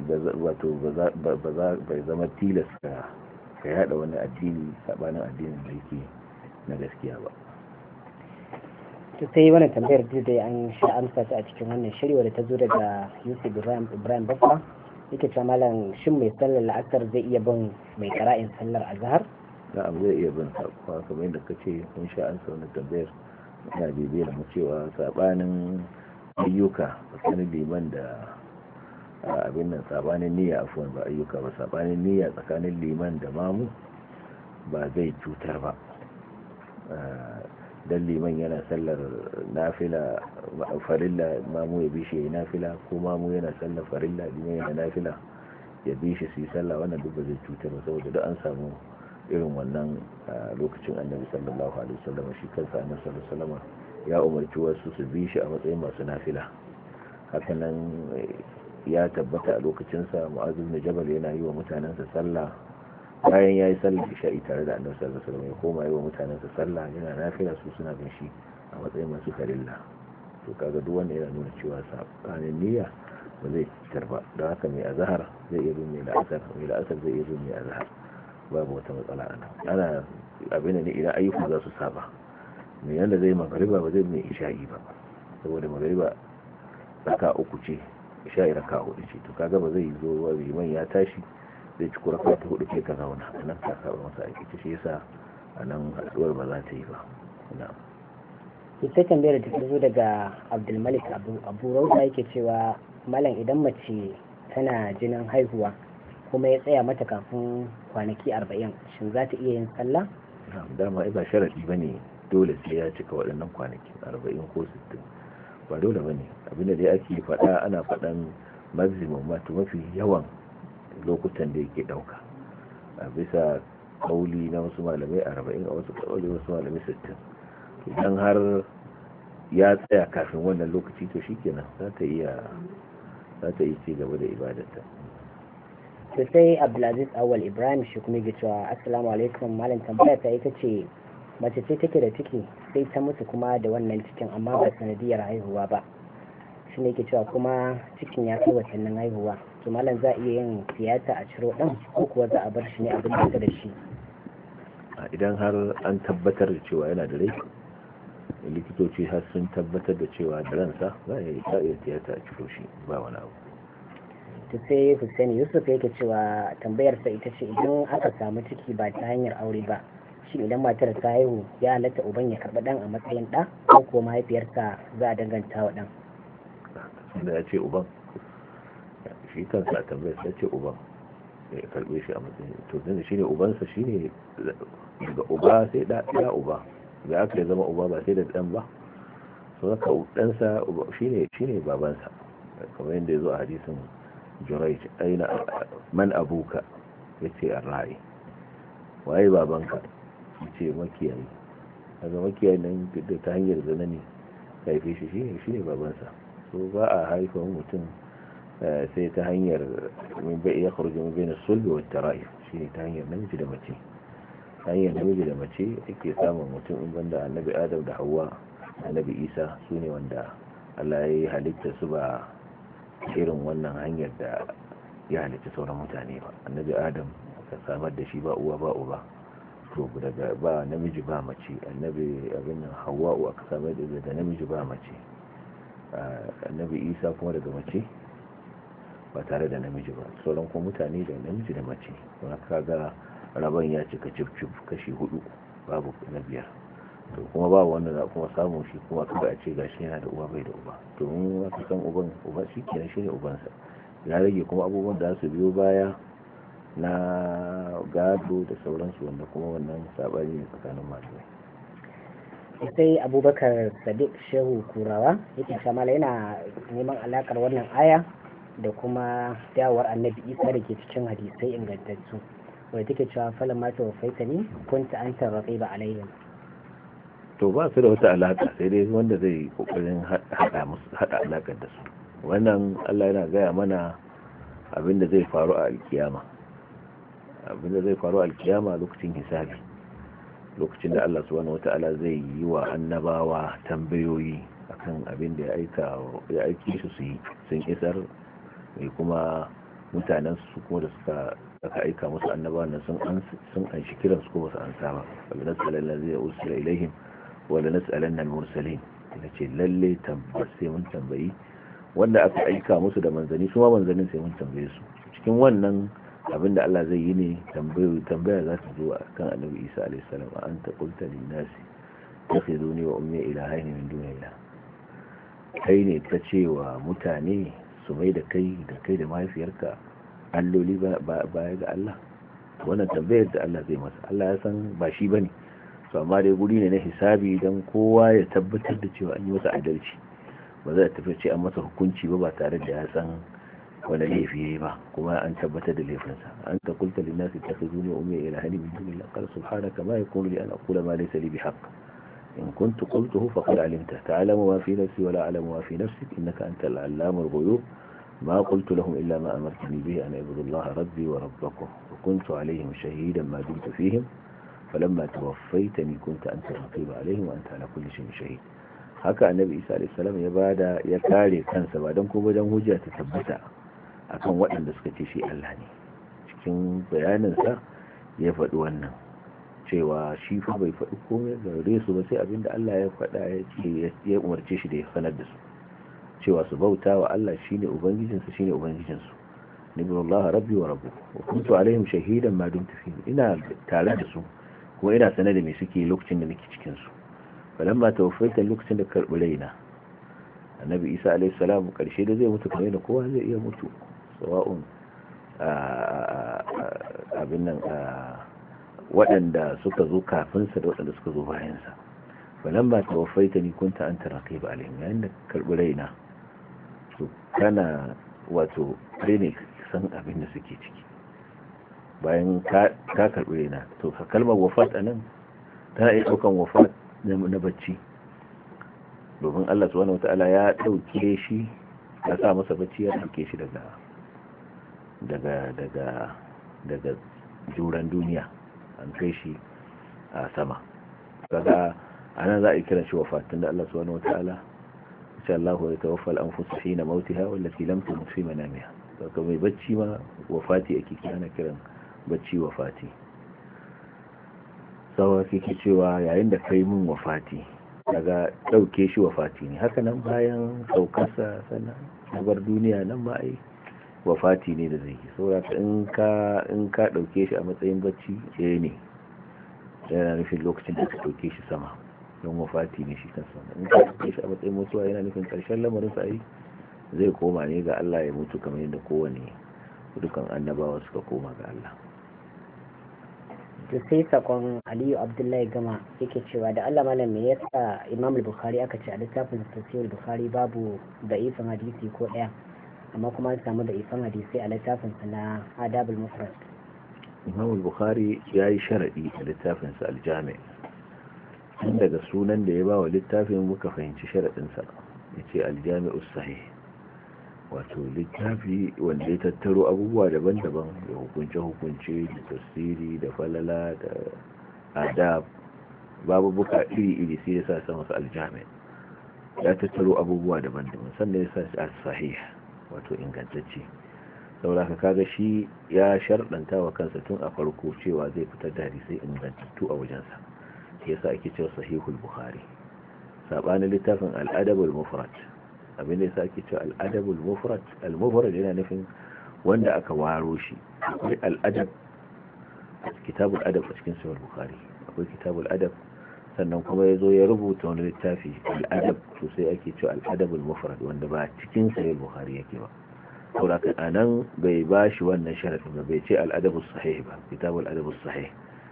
zama tilas ka yada wani addini sabanin addinin da yake na gaskiya ba. to sai wannan tambayar da an sha amsa ta a cikin wannan shirya da ta zo daga Yusuf Ibrahim Baffa, yake cewa malam shin mai sallar la'asar zai iya bin mai qara'in sallar azhar? Na'am, zai iya bin sa, kuma kamar yadda kace mun sha amsa wannan tambayar, ina bibiyar mu cewa sabanin ayyuka tsakanin liman da abin nan, sabanin niyya afwan ba ayyuka ba, sabanin niyya tsakanin liman da mamu ba zai cutar ba. Dan liman yana sallar nafila farilla mamu ya bishi yayi nafila, ko mamu yana sallar farilla liman yana nafila ya bishi su yi sallah, wannan duk ba zai cutar ba, saboda duk an samu irin wannan lokacin annabi sallallahu alaihi wasallam. Shi kansa annabi sallallahu alaihi wasallam ya umarci wasu su bishi a matsayin masu nafila. Hakanan ya tabbata a lokacinsa Mu'adh ibn Jabal yana yi wa mutanensa sallah bayan ya yi sallar isha'i tare da annabi sallallahu alaihi wasallam, ya koma yi wa mutanensa sallah yana nafila, su suna bin shi a matsayin masu farilla. To kaga duk wanda yana nuna cewa sabanin niyya ba zai fitar ba. Don haka mai azhar zai iya bin mai la'asar zai iya bin mai azhar, babu wata matsala ana abin ne idan ayyuka za su saba. mai yanda zai magariba ba zai mai isha'i ba, saboda magariba raka uku ce, isha'i raka hudu ce. To kaga ba zai zo wa liman ya tashi zai ci kuraka ta hudu ke ka zauna a nan ka saba masa aiki, shi yasa a nan haduwar ba za ta yi ba. sai tambayar da ta zo daga Abdulmalik Abu Rauda yake cewa malam idan mace tana jinin haihuwa kuma ya tsaya mata kafin kwanaki 40, shin za ta iya yin sallah? Dama ba sharadi bane dole sai ya cika waɗannan kwanaki 40 ko 60, ba dole bane. Abinda dai ake faɗa, ana faɗan maximum wato mafi yawan lokutan da yake dauka, a bisa kauli na wasu malamai 40, a wasu kauli wasu malamai 60. Idan har ya tsaya kafin wannan lokaci to shikenan za ta iya ci gaba da ibadarta. to sai Abdulaziz Awal Ibrahim shi kuma yake cewa assalamu alaikum malam, tambaya ta ita ce mace ce take da ciki sai ta mutu kuma da wannan cikin amma ba sanadiyar haihuwa ba, shi ne yake cewa kuma cikin ya kai watannin haihuwa, to malam za a iya yin tiyata a ciro ɗan ko kuwa za a bar shi ne abin da shi? Idan har an tabbatar da cewa yana da rai, likitoci har sun tabbatar da cewa da ransa, za a iya tiyata a ciro shi, ba wani abu. to sai Hussein Yusuf yake cewa tambayarsa ita ce idan aka samu ciki ba ta hanyar aure ba, shi idan matar ta haihu ya halatta uban ya karɓi ɗan a matsayin ɗa ko kuwa mahaifiyarsa za a danganta wa ɗan? da ya ce uban, shi kansa tambayar ya ce uban ya karɓe shi a matsayin, to zai shi ne ubansa, shi ne daga uba sai ɗa uba, da aka zama uba ba sai da ɗan ba, so haka ɗansa shi ne babansa, kamar yadda ya zo a hadisin Jurayj, aina man abuka, ya ce arra'i, waye babanka, ya ce makiyayi, daga makiyayin nan da ta hanyar zina ne haife shi ne babansa. so ba a haifan mutum sai ta hanyar min bai ya kharuju min bain as-sulbi wat tara'if, shine ta hanyar namiji da mace. Ta hanyar namiji da mace ake samun mutum, in banda annabi Adam da Hawwa, annabi Isa su ne wanda Allah ya yi halitta su ba irin wannan hanyar da ya halitta sauran mutane ba. Annabi Adam aka samar da shi ba uwa ba uba, to daga ba namiji ba mace. Annabi abin nan Hawwa aka samar da namiji ba mace. Annabi Isa kuma daga mace ba tare da namiji ba. Sauran kuma mutane da namiji da mace. don haka ga rabon ya cika cif kashi 4, babu na 5. to kuma babu wanda za kuma samu shi kuma kaga a ce gashi yana da uba bai da uba. to mun aka san uba shi kenan shi ne ubansa. ya rage kuma abubuwan da su biyo baya na gado da sauransu, wanda kuma wannan sabani ne tsakanin malamai. sai Abubakar Sadiq Shehu Kurawa yake shamala yana neman alakar wannan aya da kuma dawowar annabi Isa da ke cikin hadisai ingantattu, wadda take cewa falan mata wa faitani kunta anta raqiba alaihim. to ba su da wata alaka, sai dai wanda zai kokarin hada alakar da su. wannan Allah yana gaya mana abinda zai faru a alkiyama. abinda zai faru a alkiyama lokacin hisabi, lokacin da Allah subhanahu wata'ala zai yi wa annabawa tambayoyi akan abin da ya aiki su yi, sun isar mai kuma mutanen su kuma da aka aika musu annabawan nan sun anshi kiran su ko ba su ansa ba. wala nas'alanna allazi ursila ilaihim wala nas'alanna al-mursalin. ina ce lalle tabbas sai mun tambayi wanda aka aika musu da manzanni, su ma manzannin sai mun tambaye su. cikin wannan abin da Allah zai yi ne tambaya za ta zo kan annabi Isa alaihi salam, anta qulta lin nasi takhiduni wa ummi ilahaini min dunillah. kai ne ta cewa mutane su mai da kai da mahaifiyarka alloli baya ga Allah. wannan tambayar da Allah zai masa, Allah ya san ba shi bane, to amma dai guri ne na hisabi dan kowa ya tabbatar da cewa an yi masa adalci. ba zai tafi ce an masa hukunci ba tare da ya san wanda laifi yayi ba kuma an tabbatar da laifinsa. an ta kulta lin nasi takhuduni wa ummi ilahani min dunillah qala subhanaka ma yakunu li an aqula ma laysa li bihaqq in kuntu qultuhu faqad alimta ta'lamu ma fi nafsi wa la a'lamu ma fi nafsik innaka antal allamul ghuyub ما قلت لهم إلا ما أمرتني به أن أعبدوا الله ربي وربكم وكنت عليهم شهيدا ما دمت فيهم فلما توفيتني كنت أنت الرقيب عليهم وأنت على كل شيء شهيد. haka annabi Isa alayhi salam ya kare kansa ba dan kuma dan hujja ta tabbata akan waɗanda suka ce shi Allah ne. cikin bayaninsa ya faɗi wannan cewa shi fa bai faɗi komai gare su ba sai abinda Allah ya faɗa ya umarce shi da ya sanar da su, cewa su bauta wa Allah shine ubangijinsu shine ubangijinsu. Nabiyullah rabbi wa rabbukum wa kuntu alaihim shahidan ma dumtu fihim. ina tare da su kuma ina sanar da me suke lokacin da nake cikin su. falamma tawaffaita, lokacin da karbi raina. annabi Isa alaihi salam karshe da zai mutu kamar kowa zai iya mutu, sawa'un abin nan waɗanda suka zo kafin sa da waɗanda suka zo bayan sa. falamma tawaffaitani kunta anta raqiba alaihim, yayin da karbi raina to kana wato ne san abin da suke ciki bayan ka karbi raina. to kalmar wafat anan tana iya daukan wafat na bacci, domin Allah subhanahu wataala ya dauke shi, ya sa masa bacci, ya dauke shi daga juran duniya, an kai shi a sama. kaga anan za a kira shi wafat, tunda Allah subhanahu wataala insha Allah ya tawaffa al-anfus hina mautiha wallati lam tamut fi manamiha. to mai bacci ma wafati ake kiran bacci wafati. sawa kike cewa yayin da kai mun wafati, daga dauke shi wafati ne. haka nan bayan saukarsa sannan bar duniya nan ma ai wafati ne da zai yi. saboda in ka dauke shi a matsayin bacci ne, yana nufin lokacin da ka dauke shi sama, don wafati ne shi kansa. in ka dauke shi a matsayin mutuwa yana nufin karshen lamarin sa ai zai koma ne ga Allah, ya mutu kamar yadda kowane dukan annabawa suka koma ga Allah. to sai sakon Aliyu Abdullahi Gama yake cewa da Allah malam me yasa Imam al-Bukhari aka ce a littafin Sahih al-Bukhari babu da'ifan hadisi ko daya, amma kuma an samu da'ifan hadisi a littafin sa na Adab al-Mufrad. Imam al-Bukhari yayi sharadi a littafin sa al-Jami' tun daga sunan da ya ba wa littafin muka fahimci sharaɗinsa ya ce aljami'u sahih, wato littafi wanda ya tattaro abubuwa daban-daban da hukunce-hukunce da tafsiri da falala da adab, babubuka iri-iri, sai ya sa sa masa aljami, ya tattaro abubuwa daban-daban, sannan ya sa shi sahih wato ingantacce. saboda kaga shi ya sharɗanta wa kansa tun a farko cewa zai fitar da hadisai ingantattu a wajensa, shi yasa ake cewa sahihul bukhari, sabanin littafin al-adabul mufrad. abin da yasa ake cewa al-adabul mufrad, al-mufrad yana nufin wanda aka waro shi. akwai al-adab, kitabul adab a cikin sahih bukhari, akwai kitabul adab, sannan kuma ya zo ya rubuta wani littafi al-adab, to sai ake cewa al-adabul mufrad wanda ba cikin sahih bukhari yake ba. saboda a nan bai ba shi wannan sharafin ba, bai ce al'adabus sahih ba, kitabul adabus sahih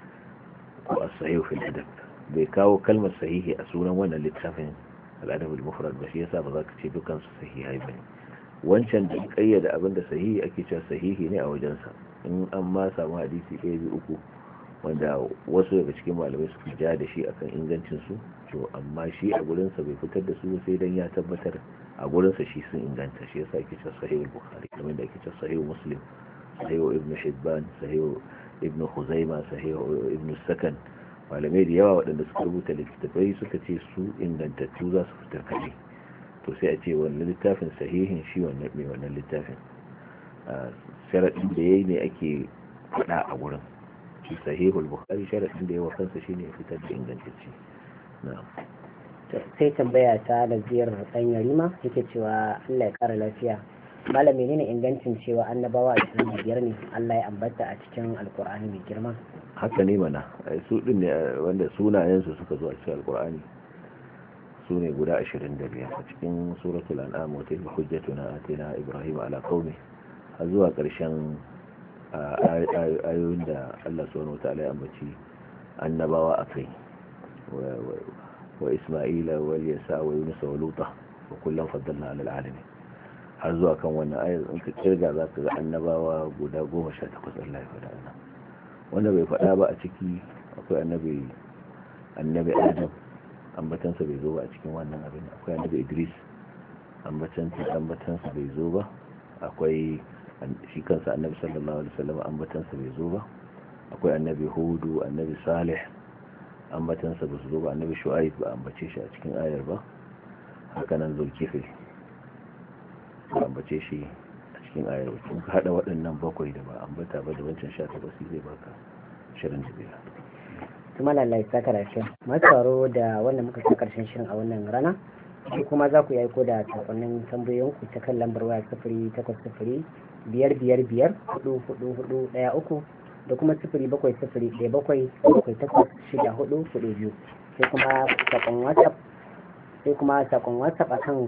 ko as-sahih fil adab, bai kawo kalmar sahihi a sunan wannan littafin al'adabul mufrad ba. shi yasa ba za ka ce dukan su sahihai bane. wancan da kayyada abinda sahihi ake cewa sahihi ne a wajensa, in an ma samu hadisi ɗaya biyu uku wanda wasu daga cikin malamai suka ja da shi akan ingancin su, to amma shi a gurinsa bai fitar da su sai dan ya tabbatar a gurinsa shi sun inganta. shi yasa ake cewa sahihul bukhari, kamar da ake cewa sahihul muslim, sahihul ibn hibban, sahihul ibn khuzaima, sahihul ibn sakan. malamai da yawa waɗanda suka rubuta littattafai suka ce su ingantattu za su fitar kaɗai, to sai a ce wannan littafin sahihin shi wannan mai wannan littafin. sharaɗin da yayi ne ake faɗa a gurin. shi sahihul bukhari sharaɗin da yawa kansa shine fitar da ingantacce. na'am. sai tambaya ta laziyar ɗan yarima yake cewa Allah ya ƙara lafiya. malam menene ingancin cewa annabawa 25 ne Allah ya ambata a cikin alkur'ani mai girma? haka ne mana, su din ne wanda sunayensu suka zo a cikin alkur'ani, su ne guda 25 a cikin suratul an'am, wa tilka hujjatuna atina ibrahim ala qaumi, har zuwa ƙarshen ayoyin da Allah subhanahu wataala ya ambaci annabawa akai, wa isma'ila wal yasa wa yunus wa luta wa kullum faddalna ala alamin, har zuwa kan wannan ayar in ka kirga za ka ga annabawa guda 18 Allah ya faɗa nan. wanda bai faɗa ba a ciki akwai annabi Adam, ambatansa bai zo ba a cikin wannan abin. akwai annabi Idris, ambatansa bai zo ba. akwai shi kansa annabi sallallahu alaihi wasallam, ambatansa bai zo ba. akwai annabi Hudu, annabi Salih, ambatansa ba su zo ba. annabi Shu'aib ba ambace shi a cikin ayar ba. haka nan Zulkifl ba ambace shi a cikin ayar ba. kun hada waɗannan bakwai da ba ambata ba da wancan 18 zai baka 25. kuma lallai saka rashi matsaro da wannan muka sa karshen shirin a wannan rana. sai kuma za ku yi aiko da sakonnin tambayoyinku ta kan lambar waya 0805554413 da kuma 070177786442. sai kuma sakon whatsapp a kan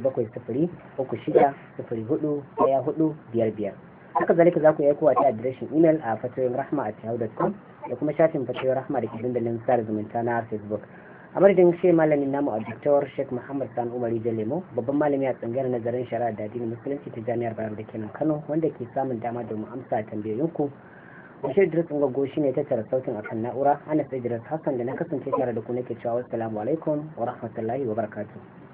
0703604145. haka zalika za ku yi aikowa ta adireshin imel a fatoyinrahma@yahoo.com da kuma shafin fatoyin rahma da ke dandalin sada zumunta na facebook. a madadin shi malamin namu a Dr. Sheikh Muhammad Sani Umari Jalemo, babban malami a tsangayar nazarin shari'a da addinin musulunci ta jami'ar Bayero da kenan Kano, wanda ke samun dama domin amsa tambayoyinku. Bashir Idris Ngaggo shine ta tara sautin akan na'ura. Anas Idris Hassan da na kasance tare da ku nake cewa assalamu alaikum wa rahmatullahi wa barakatuh.